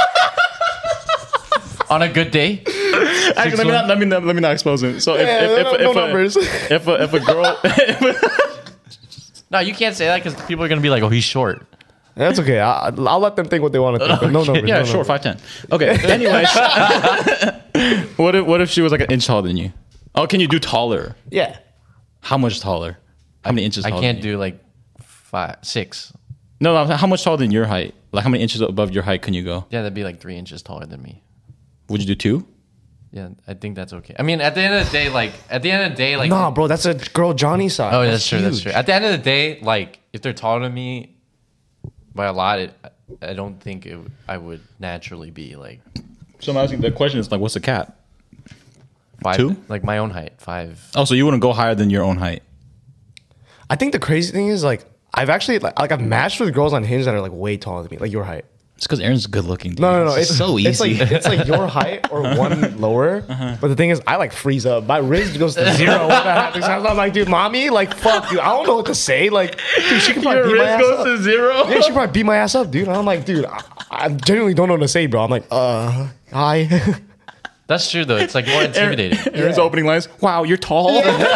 on a good day. actually, let me not expose him. So no numbers. if a girl, No, you can't say that because people are gonna be like, "Oh, he's short." That's okay. I'll let them think what they want to think. But no numbers. yeah, no sure, numbers. 5'10". Okay. Anyways, what if she was like an inch taller than you? Oh, can you do taller? Yeah. How much taller? How many inches? I taller can't than you? do like 6. No. How much taller than your height? Like how many inches above your height can you go? Yeah, that'd be like 3 inches taller than me. Would you do 2? Yeah, I think that's okay. I mean, at the end of the day, like, Nah, bro, that's a girl Johnny size. oh, that's true. That's huge. true. At the end of the day, like, if they're taller than me by a lot, I don't think I would naturally be like So I'm asking the question is like, what's the cap? 5, 2? like my own height, 5. Oh, so you wouldn't go higher than your own height? I think the crazy thing is like I've actually I've matched with girls on Hinge that are like way taller than me, like your height. It's because Aaron's good looking. Dude. No. It's so easy. It's like your height or one lower. But the thing is, I like freeze up. My wrist goes to 0 when that happens. I'm like, dude, mommy, like, fuck, dude. I don't know what to say. Like, dude, she could probably beat my ass up. 0. Yeah, she probably beat my ass up, dude. And I'm like, dude, I genuinely don't know what to say, bro. I'm like, hi. That's true though. It's like more intimidating. Aaron's opening lines. Wow, you're tall.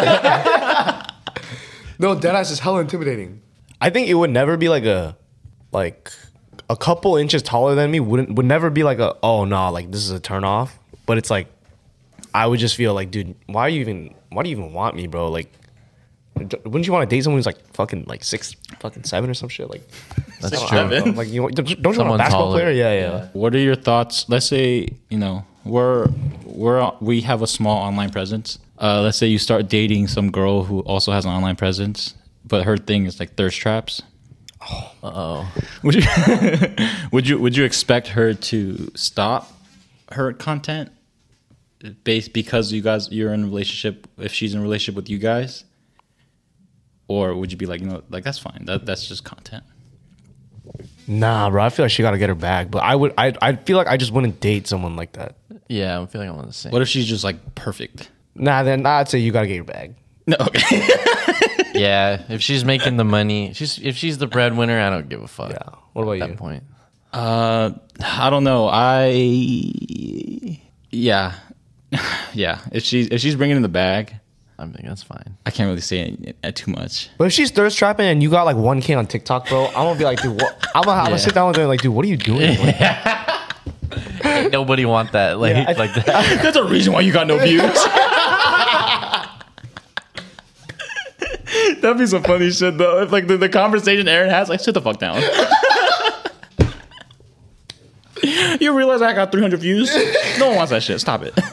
No, deadass is hella intimidating. I think it would never be like a couple inches taller than me would never be like oh no, like this is a turn off. But it's like I would just feel like, dude, why do you even want me, bro? Like, wouldn't you want to date someone who's like fucking like 6'7" or some shit? Like, That's I true. don't know. Like, don't you want a Someone basketball taller. player? Yeah. What are your thoughts? Let's say, you know, we have a small online presence. Let's say you start dating some girl who also has an online presence, but her thing is like thirst traps. Would you expect her to stop her content because you're in a relationship, if she's in a relationship with you guys? Or would you be like, you know, like that's fine. That's just content. Nah, bro. I feel like she got to get her bag. But I feel like I just wouldn't date someone like that. Yeah, I'm feeling I'm on the same. What if she's just like perfect? Nah, then I'd say you got to get your bag. No, okay. Yeah, if she's making the money, if she's the breadwinner, I don't give a fuck. Yeah. What about at you? that point? I don't know. Yeah. If she's bringing in the bag, I think that's fine. I can't really say it too much. But if she's thirst trapping and you got like 1K on TikTok, bro, I'm gonna be like, dude, what? I'm gonna sit down with her and like, dude, what are you doing? Ain't nobody want that. Like, Yeah, like that. That's a reason why you got no views. That'd be some funny shit though. If like the conversation Aaron has, like, sit the fuck down. You realize I got 300 views? No one wants that shit. Stop it.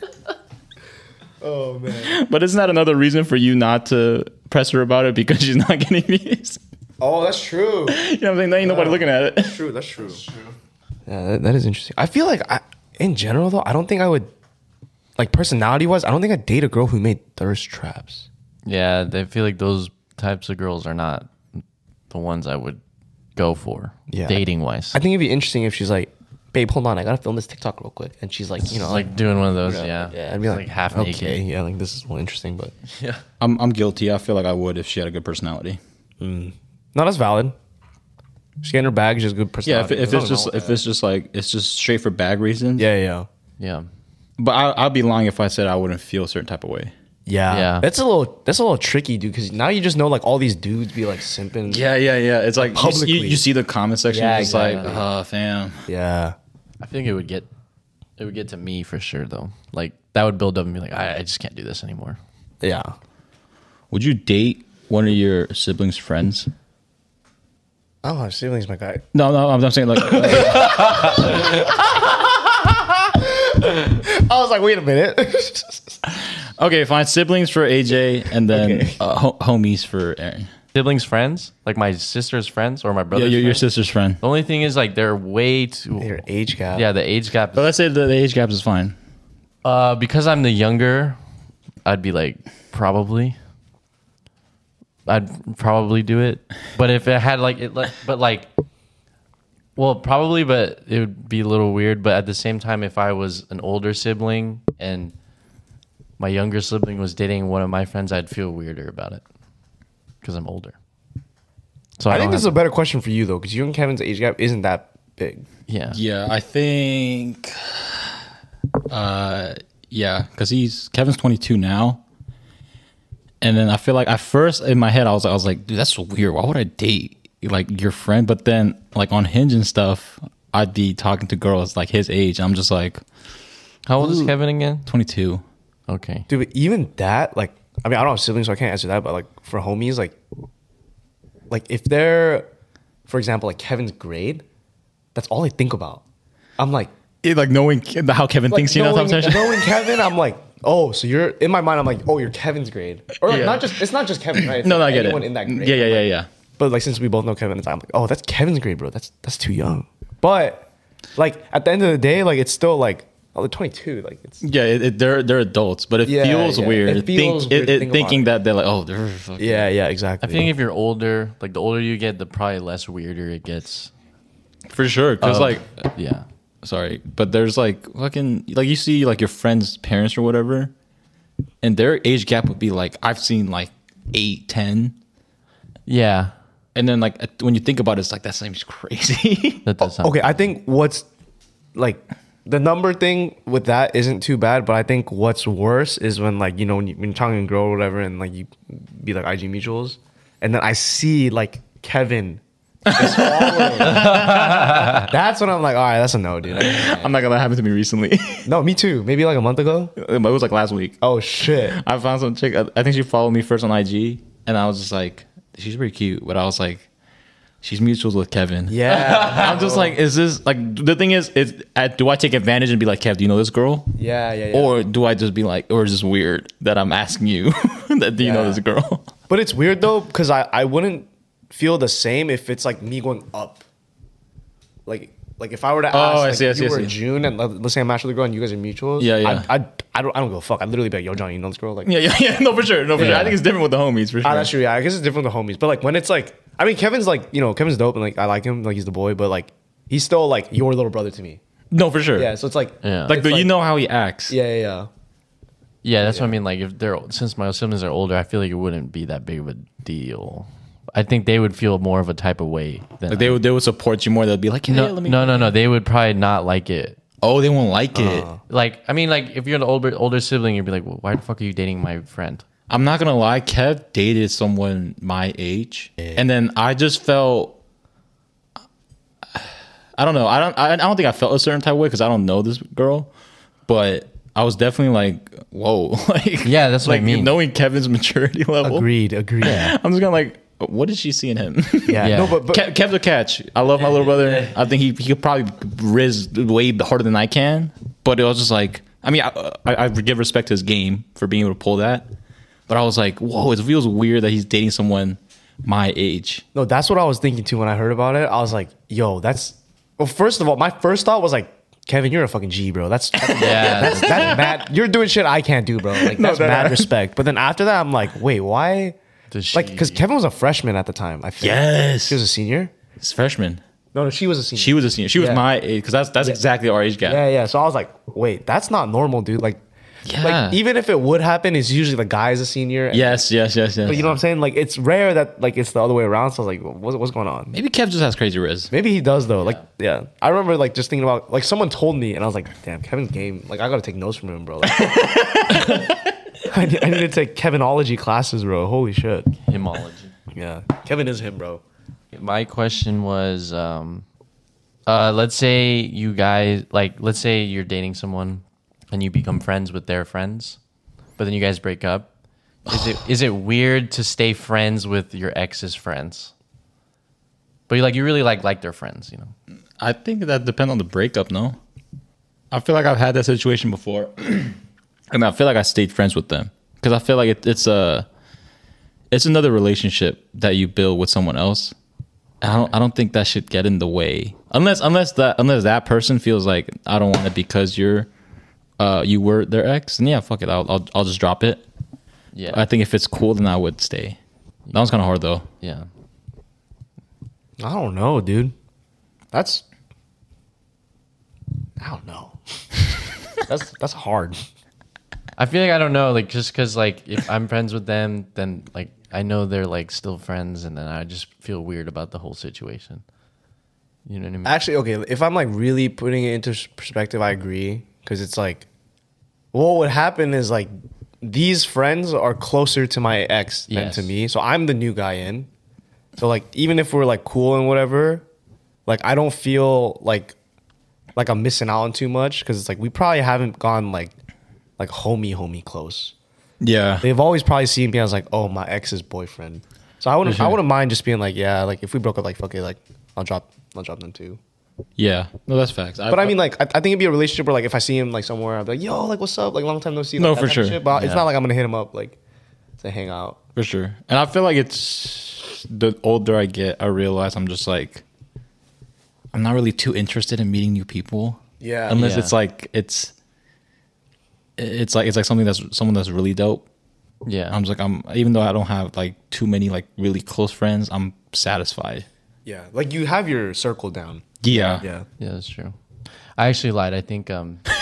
Oh man. But isn't that another reason for you not to press her about it because she's not getting views? Oh, that's true. You know what I'm saying? There ain't nobody looking at it. That's true. Yeah, that is interesting. I feel like in general though, I don't think I would, like personality wise, I don't think I'd date a girl who made thirst traps. Yeah, they feel like those types of girls are not the ones I would go for. Yeah. Dating wise. I think it'd be interesting if she's like, babe, hold on, I gotta film this TikTok real quick, and she's like, you know, like doing one of those. Yeah. yeah, I'd be like half okay, naked. yeah, like this is more interesting, but Yeah. I'm guilty. I feel like I would if she had a good personality. no, that's valid. She's getting her bag, she's a good Yeah, personality. if it's just like it's just straight for bag reasons. yeah. Yeah. But I'd be lying if I said I wouldn't feel a certain type of way. Yeah. Yeah. That's a little tricky, dude, because now you just know like all these dudes be like simping. Yeah. It's like Publicly. you see the comment section, Yeah, it's exactly. like, oh, fam. Yeah. I think it would get to me for sure though. Like that would build up and be like, I just can't do this anymore. Yeah. Would you date one of your siblings' friends? Oh, my siblings, my guy. No, I'm saying like. I was like, wait a minute. Okay, fine. Siblings for AJ, and then Okay. homies for Aaron. Siblings, friends, like my sister's friends or my Yeah, brother's your friends. sister's friend. The only thing is like they're way too. Your age gap. Yeah, the age gap. But let's say the age gap is fine. Because I'm the younger, I'd be like I'd probably do it. But if it had like it, but like, well, probably, but it would be a little weird. But at the same time, if I was an older sibling and my younger sibling was dating one of my friends, I'd feel weirder about it because I'm older. So I don't think this is have- a better question for you though, because you and Kevin's age gap isn't that big. yeah. Yeah, I think. Yeah, because Kevin's 22 now, and then I feel like at first in my head I was like, dude, that's so weird. Why would I date like your friend? But then like on Hinge and stuff, I'd be talking to girls like his age. I'm just like How old is Kevin again? 22. Okay. Dude, but even that, like, I mean, I don't have siblings, so I can't answer that, but like for homies, like if they're, for example, like Kevin's grade, that's all I think about. I'm like, Like knowing how Kevin thinks, you know what I'm saying? knowing Kevin, I'm like, oh, so you're in my mind. I'm like, oh, you're Kevin's grade, or like Yeah. it's not just Kevin, right? It's No, like I get it. anyone in that grade. Yeah. But like since we both know Kevin, I'm like, oh, that's Kevin's grade, bro. That's too young. But like at the end of the day, like it's still like, oh, they're 22. Like it's Yeah, they're adults, but it Yeah, feels yeah. weird. It feels weird to think thinking about that they're like, oh, they're fucking. yeah, I exactly. think if you're older, like the older you get, the probably less weirder it gets. For sure, because like, Yeah. sorry, but there's like fucking like you see like your friends' parents or whatever, and their age gap would be like I've seen like 8, 10, Yeah. and then like when you think about it, it's like that seems crazy. That does sound Okay, I think what's like the number thing with that isn't too bad, but I think what's worse is when like you know when you're talking to a girl or whatever, and like you be like IG mutuals, and then I see like Kevin That's when I'm like, all right, that's a no, dude. I'm not gonna happen to me recently. No, me too. Maybe like a month ago. It was like last week. Oh shit. I found some chick. I think she followed me first on IG, and I was just like, she's pretty cute. But I was like, she's mutuals with Kevin. Yeah. I'm just like, is this like the thing is do I take advantage and be like, Kev, do you know this girl? Yeah. Or do I just be like, or is this weird that I'm asking you that do you know this girl? But it's weird though, because I wouldn't feel the same if it's like me going up. Like if I were to ask, I see. you were in June, and let's say I'm matched with a girl and you guys are mutuals. Yeah. I don't give a fuck. I'd literally be like, yo, Johnny, you know this girl? Like, Yeah. No, for sure. I think it's different with the homies for sure. that's true. Yeah, I guess it's different with the homies. But like when it's like, I mean, Kevin's like, you know, Kevin's dope and like I like him, like he's the boy, but like he's still like your little brother to me. No, for sure. Yeah, so it's like, Like, you know how he acts. Yeah. Yeah, that's what I mean. Like, if they're since my siblings are older, I feel like it wouldn't be that big of a deal. I think they would feel more of a type of way. Than Like they would support you more. They'd be like, hey, let me. No. They would probably not like it. Oh, they won't like it. Like, I mean, like if you're an older sibling, you'd be like, well, why the fuck are you dating my friend? I'm not gonna lie, Kev dated someone my age, and then I just felt. I don't know. I don't think I felt a certain type of way because I don't know this girl, but I was definitely like, whoa, like Yeah, that's what I like mean. knowing Kevin's maturity level. Agreed. I'm just gonna like, what did she see in him? Yeah. Yeah. No, but Kev's a catch. I love my little brother. I think he could probably riz way harder than I can. But it was just like, I mean, I give respect to his game for being able to pull that. But I was like, whoa, it feels weird that he's dating someone my age. no, that's what I was thinking too when I heard about it. I was like, yo, well, first of all, my first thought was like, Kevin, you're a fucking G, bro. That's that's mad. You're doing shit I can't do, bro. Like that's mad respect. But then after that, I'm like, wait, why? Like, because Kevin was a freshman at the time. I think. Yes. She was a senior. He's a freshman. No, she was a senior. She was a senior. She was my age because that's exactly our age gap. Yeah. So I was like, wait, that's not normal, dude. Like, like even if it would happen, it's usually the guy's a senior. Yes. But you know what I'm saying? Like, it's rare that like it's the other way around. So I was like, what's going on? Maybe Kev just has crazy riz. Maybe he does though. Like, yeah. I remember like just thinking about like someone told me, and I was like, damn, Kevin's game. Like, I gotta take notes from him, bro. Like, I need to take Kevinology classes, bro. Holy shit. Himology. Yeah, Kevin is him, bro. My question was, let's say you guys, like, let's say you're dating someone and you become friends with their friends, but then you guys break up. Is it weird to stay friends with your ex's friends? But you really like their friends, you know? I think that depends on the breakup, no? I feel like I've had that situation before. And I feel like I stayed friends with them. Because I feel like it's another relationship that you build with someone else. I don't think that should get in the way. Unless that person feels like I don't want it because you were their ex, then yeah, fuck it. I'll just drop it. Yeah. I think if it's cool, then I would stay. That was kind of hard though. Yeah. I don't know, dude. I don't know. that's hard. I feel like I don't know, like just because like if I'm friends with them, then like I know they're like still friends, and then I just feel weird about the whole situation. You know what I mean? Actually, okay, if I'm like really putting it into perspective, I agree. Because it's like, what would happen is like these friends are closer to my ex than to me. So I'm the new guy in. So like even if we're like cool and whatever, like I don't feel like I'm missing out on too much, because it's like we probably haven't gone like homie close. Yeah. They've always probably seen me as like, oh, my ex's boyfriend. So I wouldn't mind just being like, yeah, like if we broke up, like fuck it, like I'll drop them too. Yeah. No, that's facts. But I mean, like I think it'd be a relationship where like if I see him like somewhere, I'd be like, yo, like what's up? Like long time no see. Like, No, that for type of sure. shit. But it's not like I'm gonna hit him up like to hang out. For sure. And I feel like it's the older I get, I realize I'm just like, I'm not really too interested in meeting new people. Yeah. Unless Yeah. it's like it's like something that's someone that's really dope. Yeah. I'm just like, even though I don't have like too many like really close friends, I'm satisfied. Yeah, like you have your circle down. Yeah. Yeah. Yeah, that's true. I actually lied. I think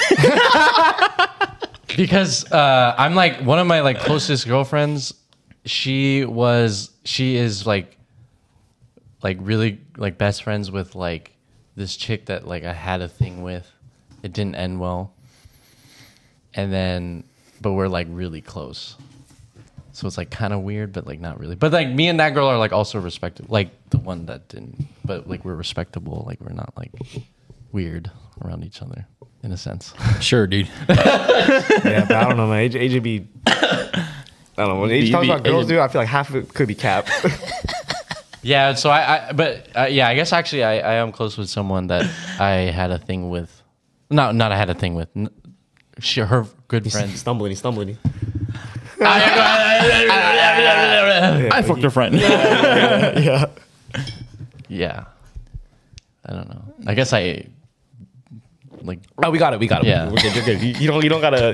because I'm like one of my like closest girlfriends. She is like really like best friends with like this chick that like I had a thing with. It didn't end well, and then but we're like really close. So it's like kind of weird, but like not really. But like me and that girl are like also respectable. Like the one that didn't, but like we're respectable. Like we're not like weird around each other in a sense. Sure, dude. Yeah, but I don't know, man. AJ be. I don't know. When AJ talks about girls, dude, I feel like half of it could be cap. Yeah. So yeah, I guess actually I am close with someone that I had a thing with. Not I had a thing with. Her good friend. He's stumbling. I fucked her friend. Yeah. Yeah. I don't know. I guess I like. Oh, we got it. Yeah. We're good. You're good. You don't gotta.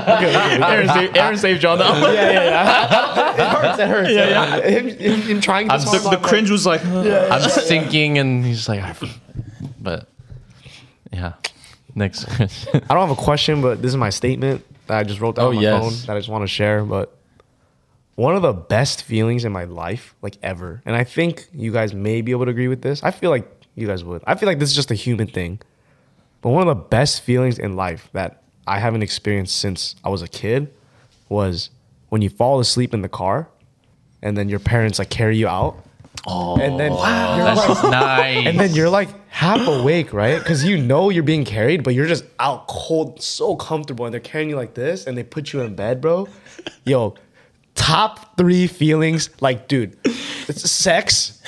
Aaron saved John though. Yeah. It hurts. Yeah. Him trying to. The cringe was like. I'm thinking, and he's like, but yeah. Next question. I don't have a question, but this is my statement that I just wrote down on my phone that I just want to share. But one of the best feelings in my life, like ever, and I think you guys may be able to agree with this. I feel like you guys would. I feel like this is just a human thing. But one of the best feelings in life that I haven't experienced since I was a kid was when you fall asleep in the car and then your parents like carry you out. Oh, and then that's just nice. And then you're like half awake, right? Because you know you're being carried, but you're just out cold, so comfortable, and they're carrying you like this, and they put you in bed, bro. Yo, top 3 feelings, like, dude, it's sex,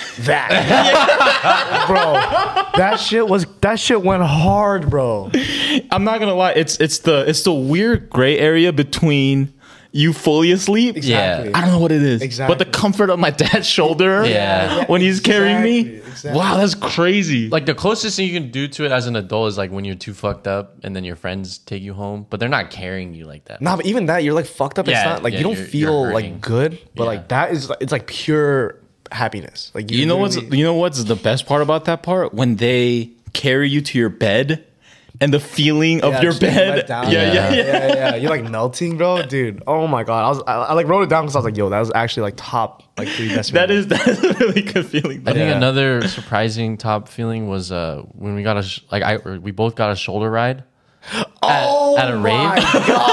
that, bro. That shit went hard, bro. I'm not gonna lie. It's the weird gray area between you fully asleep. Exactly. I don't know what it is. Exactly. But the comfort of my dad's shoulder when he's carrying me. Exactly. Wow, that's crazy. Like the closest thing you can do to it as an adult is like when you're too fucked up and then your friends take you home, but they're not carrying you like that. Nah, but even that, you're like fucked up. It's Yeah, not like yeah, you don't you're feel hurting. like good, but like that is, it's like pure happiness. Like You know what's the best part about that part? When they carry you to your bed and the feeling of your just being let bed. down. Yeah. You're like melting, bro, dude. Oh my god, I like wrote it down because I was like, yo, that was actually like top like 3 best. That is a really good feeling. I think another surprising top feeling was when we got we both got a shoulder ride at a rave.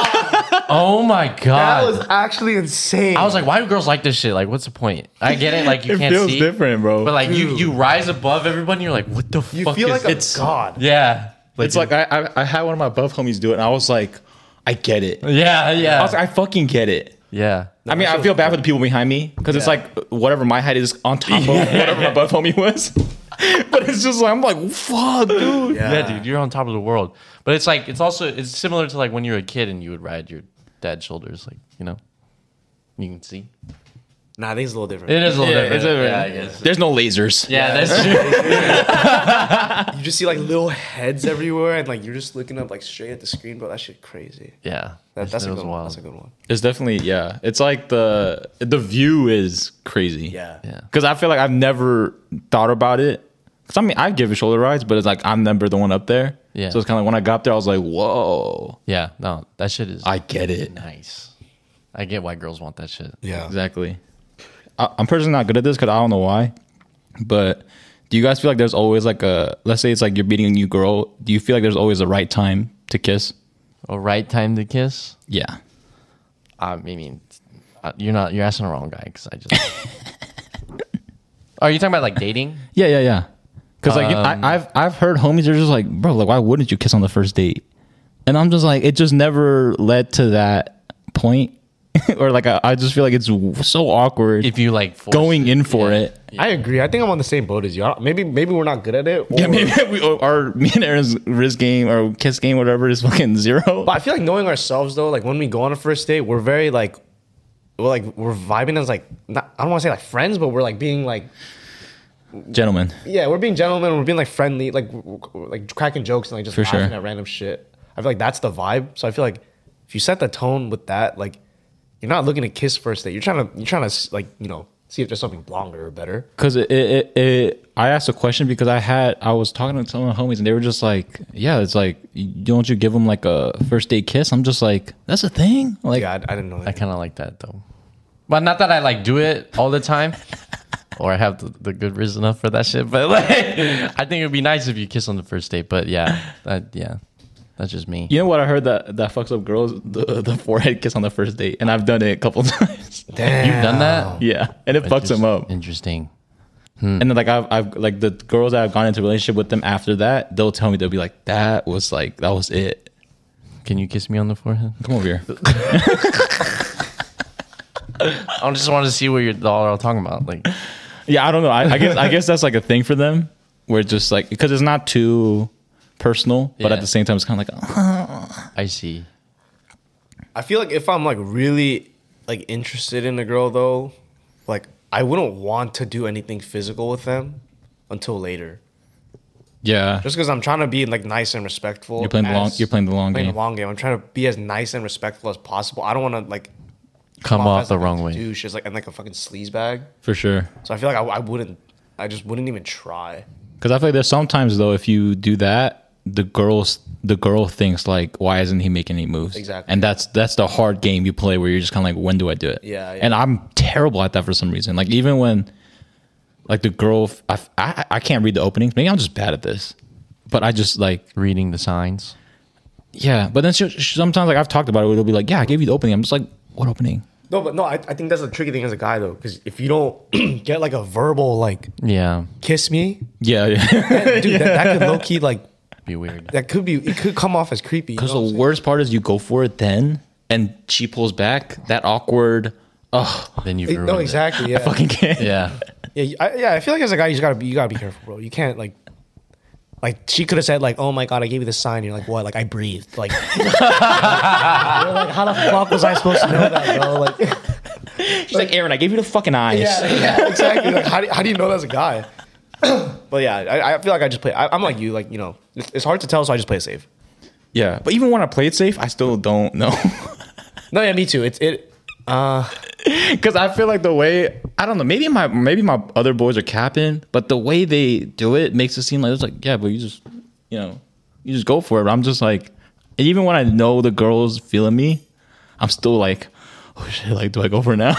Oh my That god. was actually insane. I was like, why do girls like this shit? Like, what's the point? I get it, like you It can't feels see, different, bro. but like you rise above everybody. And you're like, what the you fuck? feel is like a this? god. Yeah, It's like I had one of my buff homies do it, and I was like, I get it. yeah. I was like, I fucking get it. Yeah. I mean, I feel bad for the people behind me because it's like whatever my height is on top of whatever my buff homie was. But it's just like, I'm like, fuck, dude. Yeah, dude, you're on top of the world. But it's like it's similar to like when you're a kid and you would ride your dad's shoulders, like, you know, you can see. Nah, I think it's a little different. It is a little different. It's a- Yeah, I guess. There's no lasers. Yeah, that's true. You just see like little heads everywhere, and like you're just looking up like straight at the screen, bro. That shit crazy. Yeah, That's a was good one. wild. That's a good one. It's definitely, yeah. It's like the view is crazy. Yeah. Yeah. Because I feel like I've never thought about it. Because I mean, I give shoulder rides, but it's like I'm never the one up there. Yeah. So it's kind of like when I got up there, I was like, whoa, Yeah, no, that shit is I get it. nice. I get why girls want that shit. Yeah. Exactly. I'm personally not good at this because I don't know why. But do you guys feel like there's always like let's say it's like you're meeting a new girl. Do you feel like there's always a right time to kiss? A right time to kiss? Yeah. I mean, you're asking the wrong guy because I just. Are you talking about like dating? Yeah. Because like I've heard homies are just like, bro, like why wouldn't you kiss on the first date? And I'm just like, it just never led to that point. Or like I just feel like it's so awkward If you like force going it. in for Yeah. it. I agree. I think I'm on the same boat as you. Maybe we're not good at it. Or, Yeah, maybe me and Aaron's wrist game or kiss game, whatever, is fucking 0. But I feel like knowing ourselves though, like when we go on a first date, we're very like, we're vibing as like, not, I don't want to say like friends, but we're like being like, Gentlemen. yeah, we're being gentlemen. We're being like friendly, like cracking jokes and like just For laughing sure. at random shit. I feel like that's the vibe. So I feel like if you set the tone with that, like you're not looking to kiss first date. You're trying to like, you know, see if there's something longer or better. Because I asked a question because I was talking to some of the homies and they were just like, yeah, it's like, don't you give them like a first date kiss? I'm just like, that's a thing? Like, Yeah, I didn't know I that. kind of like that though, but not that I like do it all the time, or I have the good reason enough for that shit. But like, I think it'd be nice if you kiss on the first date. But yeah, yeah. That's just me. You know what I heard that fucks up girls? The forehead kiss on the first date, and I've done it a couple times. Damn. You've done that? Yeah, and it fucks them up. Interesting. And then like I've like the girls that I've gone into a relationship with them after that, they'll tell me, they'll be like, that was it. Can you kiss me on the forehead? Come over here. I just wanted to see what you're all talking about. Like, Yeah, I don't know. I guess that's like a thing for them, where it's just like, because it's not too personal, but Yeah. at the same time it's kind of like, I see. I feel like if I'm like really like interested in a girl though, like I wouldn't want to do anything physical with them until later. yeah, Just because I'm trying to be like nice and respectful. You're playing the long playing game. the long game. I'm trying to be as nice and respectful as possible. I don't want to like Come off as, the like, wrong a way. douche, as, like and like a fucking sleaze bag. for sure. So I feel like I just wouldn't even try. Because I feel like there's sometimes though, if you do that, the girl thinks like, why isn't he making any moves? Exactly. And that's the hard game you play, where you're just kind of like, when do I do it? Yeah, yeah. And I'm terrible at that for some reason. Like even when like the girl, I can't read the openings. Maybe I'm just bad at this, but I just like, Reading the signs. yeah. But then she sometimes like I've talked about it, it'll be like, yeah, I gave you the opening. I'm just like, what opening? No, but no, I think that's the tricky thing as a guy though, because if you don't get like a verbal like Yeah. kiss me, Yeah, yeah. dude, that could low key like Be weird. it could come off as creepy. Because the worst part is you go for it then, and she pulls back. That awkward. Oh, Then you've ruined No, it. exactly. Yeah. fucking can't. Yeah. Yeah, I feel like as a guy, you gotta be careful, bro. You can't like she could have said like, "Oh my god, I gave you the sign." You're like, "What?" Like I breathed. Like, you're like, how the fuck was I supposed to know that, bro? Like, She's like, Aaron, I gave you the fucking eyes. yeah, exactly. Like, how do you know that's a guy? But yeah, I feel like I just play. I'm like you, like it's hard to tell, so I just play it safe. Yeah, but even when I play it safe, I still don't know. No, yeah, me too. Because I feel like the way, I don't know, maybe my other boys are capping, but the way they do it makes it seem like it's like, yeah, but you just go for it. But I'm just like, and even when I know the girl's feeling me, I'm still like, oh shit, like, do I go for it now?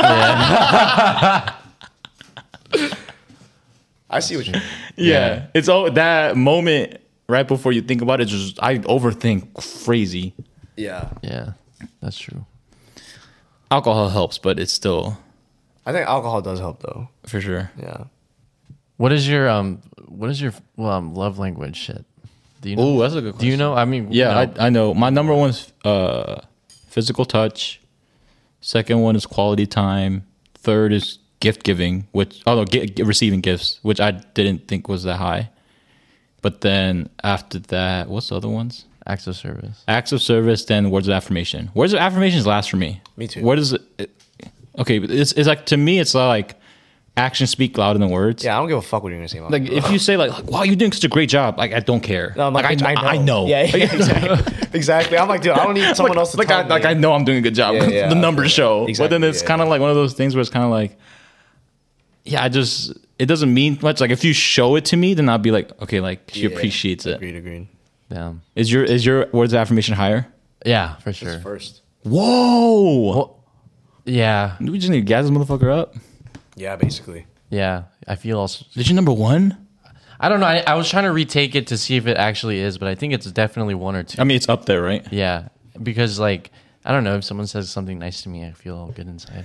I see what you mean. Yeah. It's all that moment right before you think about it, just I overthink crazy. Yeah, Yeah. That's true. Alcohol helps, but it's still I think alcohol does help though. for sure. Yeah. What is your love language shit? Do you know? Oh, that's a good question. Do you know? I mean, Yeah, you know, I know. My number one is physical touch. Second one is quality time. Third is gift giving, receiving gifts, which I didn't think was that high. But then after that, what's the other ones? acts of service. Acts of service, then words of affirmation. Words of affirmations last for me. Me too. What is it? Okay, it's like, to me, it's like actions speak louder than words. Yeah, I don't give a fuck what you're gonna say about Like it. if you say like, wow, you're doing such a great job. Like I don't care. No, I'm like, I know. Yeah, exactly. Exactly. I'm like, dude, I don't need someone else to tell me. I know I'm doing a good job. Yeah, yeah. The numbers show. Exactly, But then it's yeah. kind of like one of those things where it's kind of like, yeah, it doesn't mean much. Like if you show it to me, then I'll be like, okay, like she appreciates it. Agreed. Damn. Is your words of affirmation higher? Yeah, for sure. First. Whoa. Well, yeah, Do we just need to gas this motherfucker up? Yeah, basically. yeah. I feel also. Did you number one? I don't know. I was trying to retake it to see if it actually is, but I think it's definitely one or two. I mean, it's up there, right? Yeah, because like I don't know, if someone says something nice to me, I feel all good inside.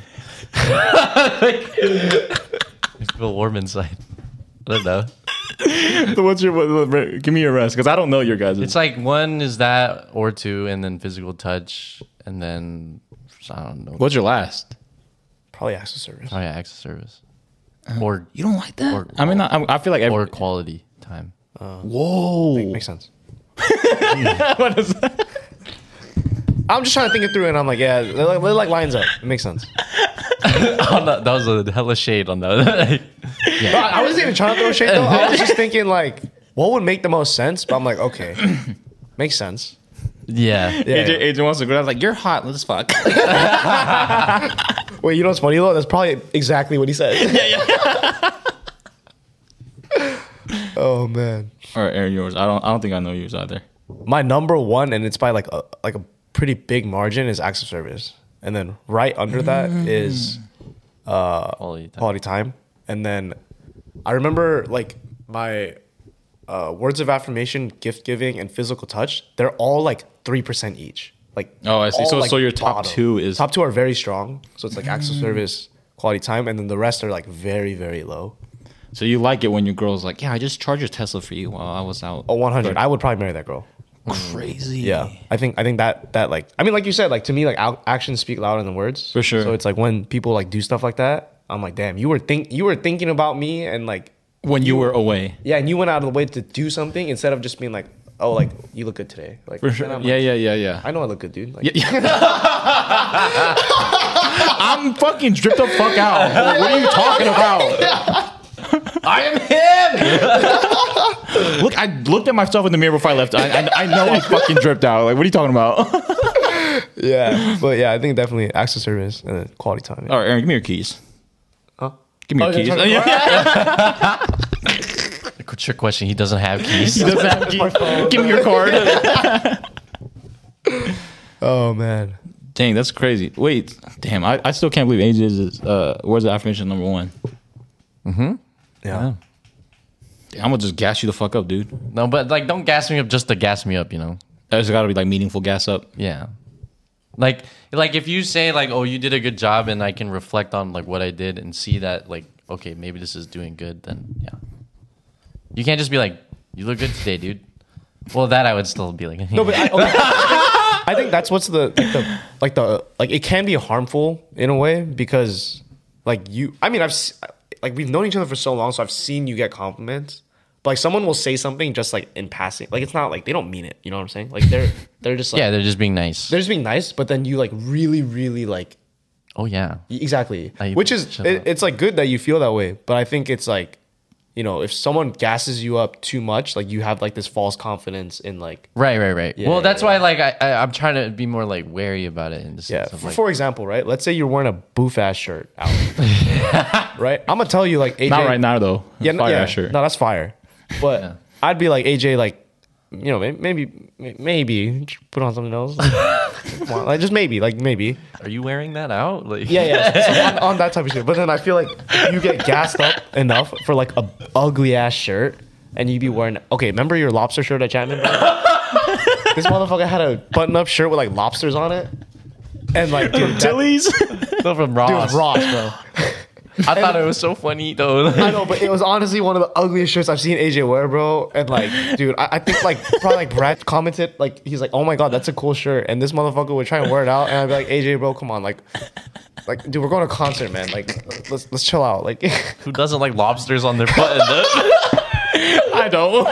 I feel warm inside. I don't know. So what's give me your rest, because I don't know your guys'. It's like one is that or two, and then physical touch, and then I don't know. What's your last? Probably acts of service. Oh yeah, acts of service, or You don't like that? Or- I mean, I feel like or quality time. whoa. Makes sense. What is that? I'm just trying to think it through, and I'm like, yeah, they're like lines up. It makes sense. Oh, no, that was a hella shade on that. But I wasn't even trying to throw shade though. I was just thinking like, what would make the most sense? But I'm like, okay, makes sense. Yeah. Yeah. Adrian wants to go. I was like, you're hot. Let's fuck. Wait, you know what's funny though? That's probably exactly what he said. Oh man, All right, Aaron, yours. I don't think I know yours either. my number one, and it's by like a pretty big margin, is acts of service, and then right under that is Quality time. quality time, and then I remember like my words of affirmation, gift giving, and physical touch, they're all like 3% each. Like Oh, I see. all, So like, so your top bottom. two is Top two are very strong. So it's like acts of service, quality time, and then the rest are like very, very low. so you like it when your girl's like, yeah, I just charged your Tesla for you while I was out. Oh, 100. I would probably marry that girl. Crazy. Yeah, I think that like, I mean, like you said, like to me, like actions speak louder than words. For sure. So it's like when people like do stuff like that, I'm like, damn, you were thinking about me, and like, When you were away. yeah, and you went out of the way to do something instead of just being like, oh, like you look good today. Like For and sure. I'm Yeah, like, yeah. I know I look good, dude. Like, I'm fucking dripped the fuck out. What are you talking about? I am him. Look, I looked at myself in the mirror before I left. I know I fucking dripped out. Like, what are you talking about? yeah, but yeah, I think definitely acts of service and then quality time. All right, Aaron, give me your keys. Huh? Give me your keys. Trick question. He doesn't have keys. He doesn't have keys. Give me your card. Oh man, Dang, that's crazy. Wait, damn, I still can't believe AJ is words of affirmation number 1. yeah. Damn, I'm gonna just gas you the fuck up, dude. No, but like, don't gas me up just to gas me up. You know. There's gotta be like meaningful gas up. Yeah. Like if you say like, oh, you did a good job, and I can reflect on like what I did and see that like, okay, maybe this is doing good. Then yeah. You can't just be like, you look good today, dude. Well, that I would still be like, No, but I think that's what's the it can be harmful in a way because like we've known each other for so long, so I've seen you get compliments. But like someone will say something just like in passing, like it's not like they don't mean it. You know what I'm saying? Like they're just like yeah, they're just being nice. they're just being nice, but then you like really really like Oh yeah. exactly, Like, which is shut up. it's like good that you feel that way. But I think it's like, you know, if someone gasses you up too much, like you have like this false confidence in like Right. Yeah, Well, that's yeah. why like I'm trying to be more like wary about it in the yeah. sense of like, For example, right? Let's say you're wearing a boof ass shirt out, right? I'm gonna tell you like AJ. Not right now though. Yeah, Fire yeah. ass shirt. No, that's fire. But Yeah. I'd be like AJ, like, you know, maybe put on something else. Come on, like just maybe. are you wearing that out? Like Yeah. So on that type of shit. But then I feel like if you get gassed up enough for like a ugly ass shirt, and you be wearing. Okay, remember your lobster shirt at Chapman? This motherfucker had a button up shirt with like lobsters on it, and like dude, Tilly's. No, from Dude, Ross. Ross, bro. I thought it was so funny though. I know, but it was honestly one of the ugliest shirts I've seen AJ wear, bro. And like, dude, I think like probably like Brad commented, like he's like, "Oh my god, that's a cool shirt." And this motherfucker would try and wear it out, and I'd be like, "AJ, bro, come on, like, dude, we're going to a concert, man. Like, let's chill out." Like, Who doesn't like lobsters on their button? I don't.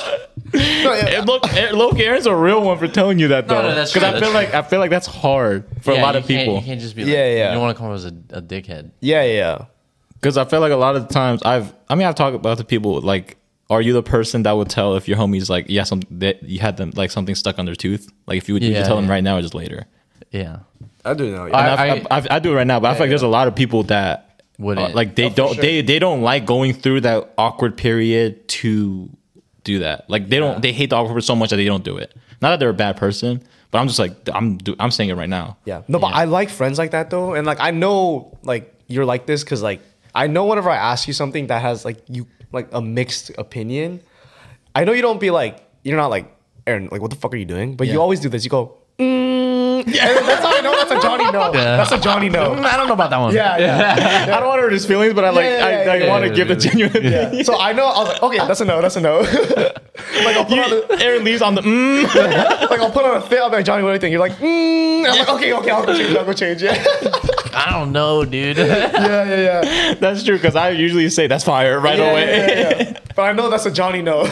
Look, Aaron's a real one for telling you that though. No, that's Because true, I feel like that's hard for a lot of people. You can't just be like, Yeah. You don't want to come off as a dickhead. yeah. Because I feel like a lot of the times I've talked about to people like, are you the person that would tell if your homie's like, yeah, that you had them like something stuck on their tooth? Like if you would tell them right now or just later? Yeah. I do know. And I do it right now, but I feel like there's a lot of people that Wouldn't. like they don't they don't like going through that awkward period to do that. Like they hate the awkward period so much that they don't do it. Not that they're a bad person, but I'm just like I'm saying it right now. Yeah. No, but I like friends like that though, and like I know like you're like this because like I know whenever I ask you something that has like you like a mixed opinion, I know you don't be like you're not like Aaron, like what the fuck are you doing? But you always do this. You go. And that's how I know that's a Johnny no. Yeah. That's a Johnny no. I don't know about that one. Yeah. I don't want to hurt his feelings, but I want to give the genuine opinion. Yeah. So I know. I was like, okay, that's a no. That's a no. Like I'll put on the, Aaron leaves on the like I'll put on a fit. I'll be like, Johnny, what do you think? You're like, I'm like, okay, I'll go change. Yeah. I don't know, dude. Yeah. That's true because I usually say that's fire right away. Yeah. But I know that's a Johnny no.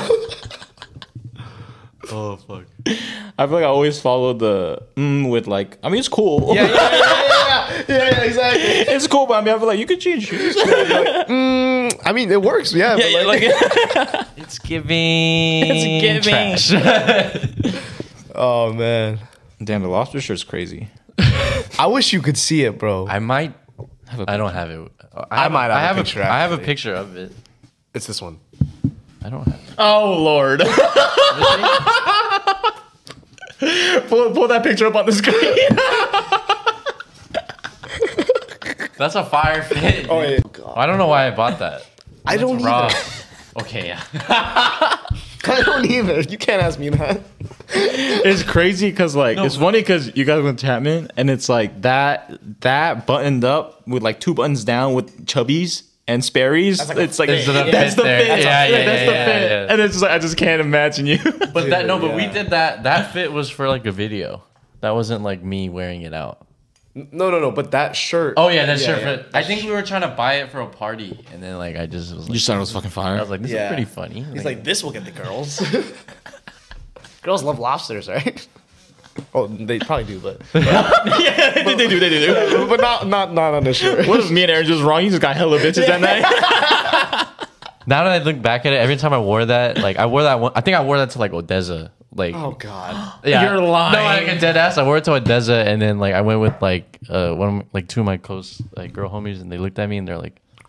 Oh fuck. I feel like I always follow the with like I mean it's cool. Yeah, exactly. It's cool, but I mean I feel like you could change shoes. I mean, it works. Yeah. Yeah, but like, It's giving. Trash. oh man, Damn, the lobster shirt's crazy. I wish you could see it, bro. I might. I don't have it. I might have a picture, I have a actually. picture of it. It's this one. I don't have it. Oh Lord. pull that picture up on the screen. That's a fire fit. Oh yeah. I don't know why I bought that. I don't Raw. either. Okay, yeah. I don't either. You can't ask me that. It's crazy because like it's funny because you guys went to Chapman and it's like that buttoned up with like 2 buttons down with chubbies and Sperry's. It's like that's the fit. That's the fit. And it's just like I just can't imagine you. But we did that. That fit was for like a video. That wasn't like me wearing it out. No. But that shirt. Oh yeah, that shirt fit. I think we were trying to buy it for a party, and then like I just was like, You just thought it was fucking fire. I was like, this is pretty funny. He's like, this will get the girls. Girls love lobsters, right? Oh, they probably do, but yeah, they do. but not on this shirt. What if me and Aaron just wrong? You just got hella bitches that night. Now that I look back at it, every time I wore that, like I wore that one. I think I wore that to like Odessa. Like, Oh God. yeah, You're lying. No, like a dead ass. I wore it to Odessa, and then like I went with like one of my, like 2 of my close like girl homies, and they looked at me and they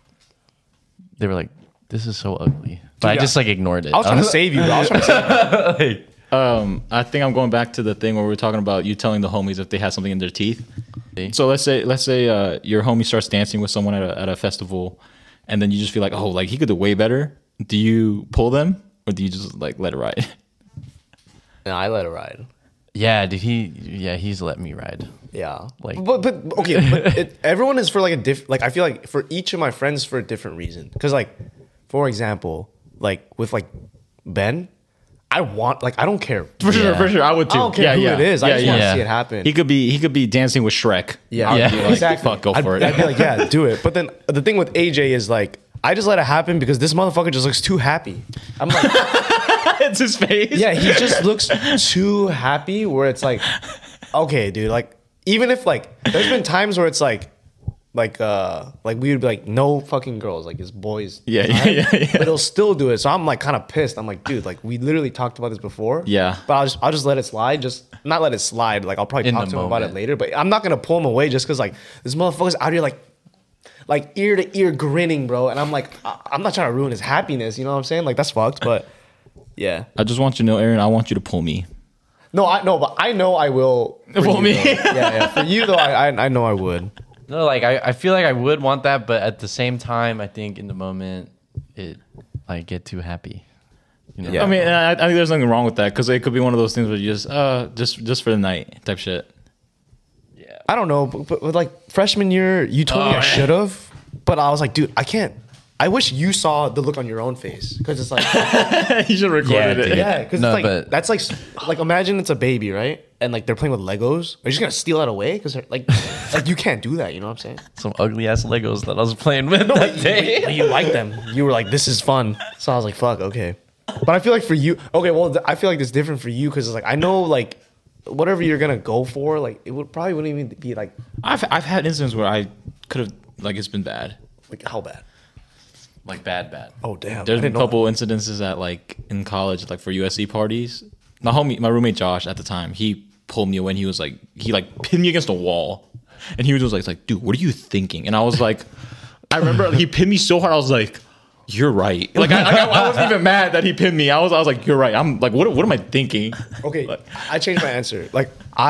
were like, "This is so ugly," but I just like ignored it. I was trying to save you, bro. I was trying to save you. like, I think I'm going back to the thing where we were talking about you telling the homies if they had something in their teeth. So let's say your homie starts dancing with someone at a festival, and then you just feel like, oh, like he could do way better. Do you pull them or do you just like let it ride? No, I let it ride. yeah, he's let me ride. Yeah, Like- but okay, but everyone is for like a different. Like I feel like for each of my friends for a different reason. Because like, for example, like with like Ben, I don't care. For sure, I would too. I don't care who it is. I just want to yeah. see it happen. He could be dancing with Shrek. Yeah, I would be like, exactly. Fuck, go for it. I'd be like, yeah, do it. But then the thing with AJ is like, I just let it happen because this motherfucker just looks too happy. I'm like, It's his face. yeah, he just looks too happy. Where it's like, okay, dude, like even if like, there's been times where it's like we would be like, no fucking girls, like it's boys. Yeah. But he'll still do it. So I'm like kind of pissed. I'm like, dude, like we literally talked about this before. Yeah. But I'll just let it slide. Just not let it slide. Like I'll probably In talk the to him about it moment. later. But I'm not gonna pull him away just because like this motherfucker's out here like ear to ear grinning, bro. And I'm like, I'm not trying to ruin his happiness. You know what I'm saying? Like that's fucked. But yeah. I just want you to know, Aaron, I want you to pull me. No, but I know I will. for Pull you, me. though. Yeah. For you though, I know I would. No, like I feel like I would want that, but at the same time, I think in the moment it like get too happy. You know? Yeah. I mean, I think there's nothing wrong with that because it could be one of those things where you just for the night type shit. Yeah. I don't know, but with like freshman year, you told me I should have, but I was like, dude, I can't. I wish you saw the look on your own face because it's like, You should record it. dude. yeah, because No, it's like but- that's like imagine it's a baby, right? And like they're playing with Legos. Are you just gonna steal that away? Because like you can't do that. You know what I'm saying? Some ugly ass Legos that I was playing with that day. But you like them. You were like, this is fun. So I was like, fuck, okay. But I feel like for you, okay, well, I feel like it's different for you because it's like I know like whatever you're gonna go for, like it wouldn't even be like I've had instances where I could have like it's been bad. how bad? Like bad. Oh damn. There's I been didn't a know couple incidences at like in college, like for USC parties. My roommate Josh at the time, he pulled me away and he was like, he like pinned me against a wall, and he was just like, dude, what are you thinking? And I was like, I remember he pinned me so hard, I was like, you're right. Like I wasn't even mad that he pinned me. I was like, you're right. I'm like, what am I thinking? Okay, Like, I changed my answer. Like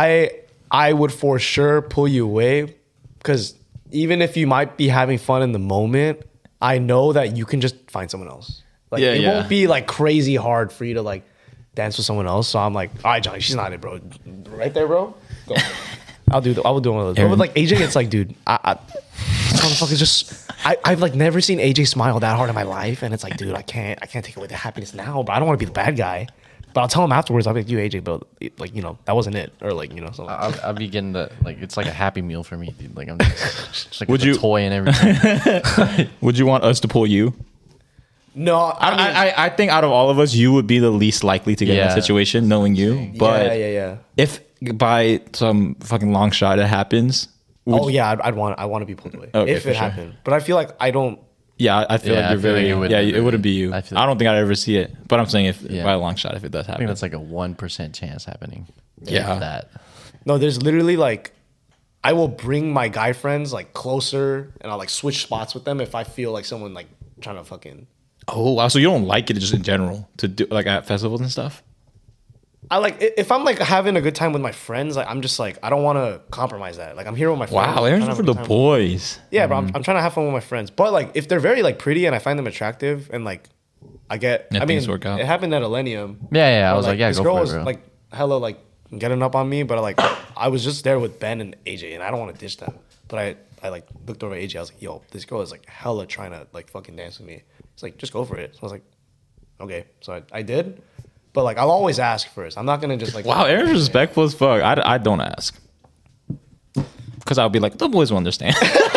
I would for sure pull you away because even if you might be having fun in the moment, I know that you can just find someone else. Like it won't be like crazy hard for you to like dance with someone else. So I'm like, all right, Johnny, she's not it, bro. Right there, bro. Go. I will do one of those. But with like AJ, it's like, dude, this motherfucker's just. I've like never seen AJ smile that hard in my life, and it's like, dude, I can't take away the happiness now, but I don't want to be the bad guy. But I'll tell him afterwards. I'll be like, you AJ, but like that wasn't it, or like something. I'll be getting the like it's like a happy meal for me, dude. Like I'm just like Would with you- a toy and everything. would you want us to pull you? No, I mean, I think out of all of us, you would be the least likely to get in Yeah. that situation, knowing you. But yeah. if by some fucking long shot it happens, Oh yeah, I want to be pulled away Okay, if for it sure. happened. But I feel like I don't. yeah, I feel Yeah, like I you're feel like very it would yeah, never it wouldn't be be. you. I I, feel- don't think I'd ever see it, but I'm saying if Yeah. by a long shot if it does I happen. think that's like a 1% chance happening. Yeah. If that. No, there's literally like, I will bring my guy friends like closer, and I'll like switch spots with them if I feel like someone like trying to fucking. Oh wow, so you don't like it just in general to do like at festivals and stuff? I like if I'm like having a good time with my friends, like I'm just like I don't want to compromise that. Like I'm here with my friends. Wow, I'm Aaron's trying to for have a the good time. boys. Yeah, bro. I'm trying to have fun with my friends. But like if they're very like pretty and I find them attractive and like I get. Yeah, I mean, things work out. it happened at Millennium. Yeah. I where, was like, yeah, this go girl for it, was bro. like hella like getting up on me, but like I was just there with Ben and AJ, and I don't want to ditch them. But I like looked over at AJ. I was like, yo, this girl is like hella trying to like fucking dance with me. It's like, just go for it. So I was like, okay. So I did. But like I'll always ask first. I'm not gonna just like. Wow, Aaron's respectful as fuck. I don't ask. Because I'll be like, the boys will understand.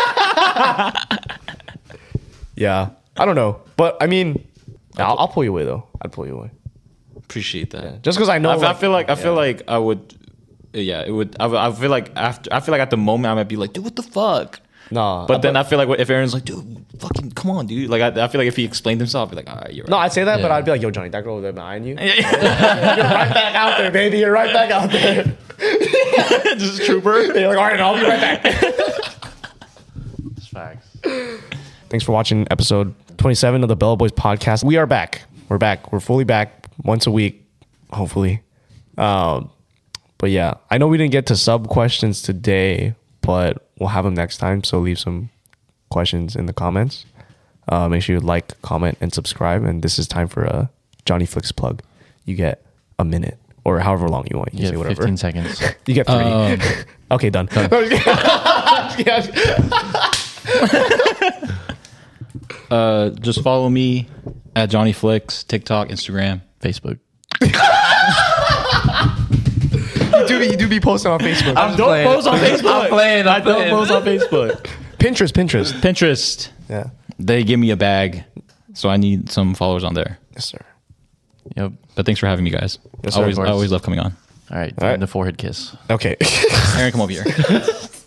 Yeah. I don't know. But I mean, I'll pull you away though. I'd pull you away. Appreciate that. Just because I know. I feel like I would. Yeah, it would. I feel like at the moment I might be like, dude, what the fuck? No. But then I feel like if Aaron's like, dude, fucking come on, dude. Like I feel like if he explained himself, I'd be like, all right, you're right. No, I'd say that, but Yeah. I'd be like, yo, Johnny, that girl over there behind you. You're right back out there, baby. You're right back out there. Just a trooper. You're like, all right, I'll be right back. It's facts. Thanks for watching episode 27 of the Bella Boys podcast. We are back. We're back. We're fully back once a week, hopefully. But yeah, I know we didn't get to sub questions today, but we'll have them next time. So leave some questions in the comments. Make sure you like, comment, and subscribe. And this is time for a Johnny Flicks plug. You get a minute or however long you want. You You say get whatever. 15 seconds. You get 3. Okay, done. Just follow me at Johnny Flicks, TikTok, Instagram. Facebook. You do be posting on Facebook. Don't post on Facebook. I'm playing. I don't post on Facebook. Pinterest. Pinterest. Yeah. They give me a bag, so I need some followers on there. Yes, sir. Yep. But thanks for having me, guys. Yes, sir, of I course. always love coming on. All right. All right. The forehead kiss. Okay. Aaron, come over here.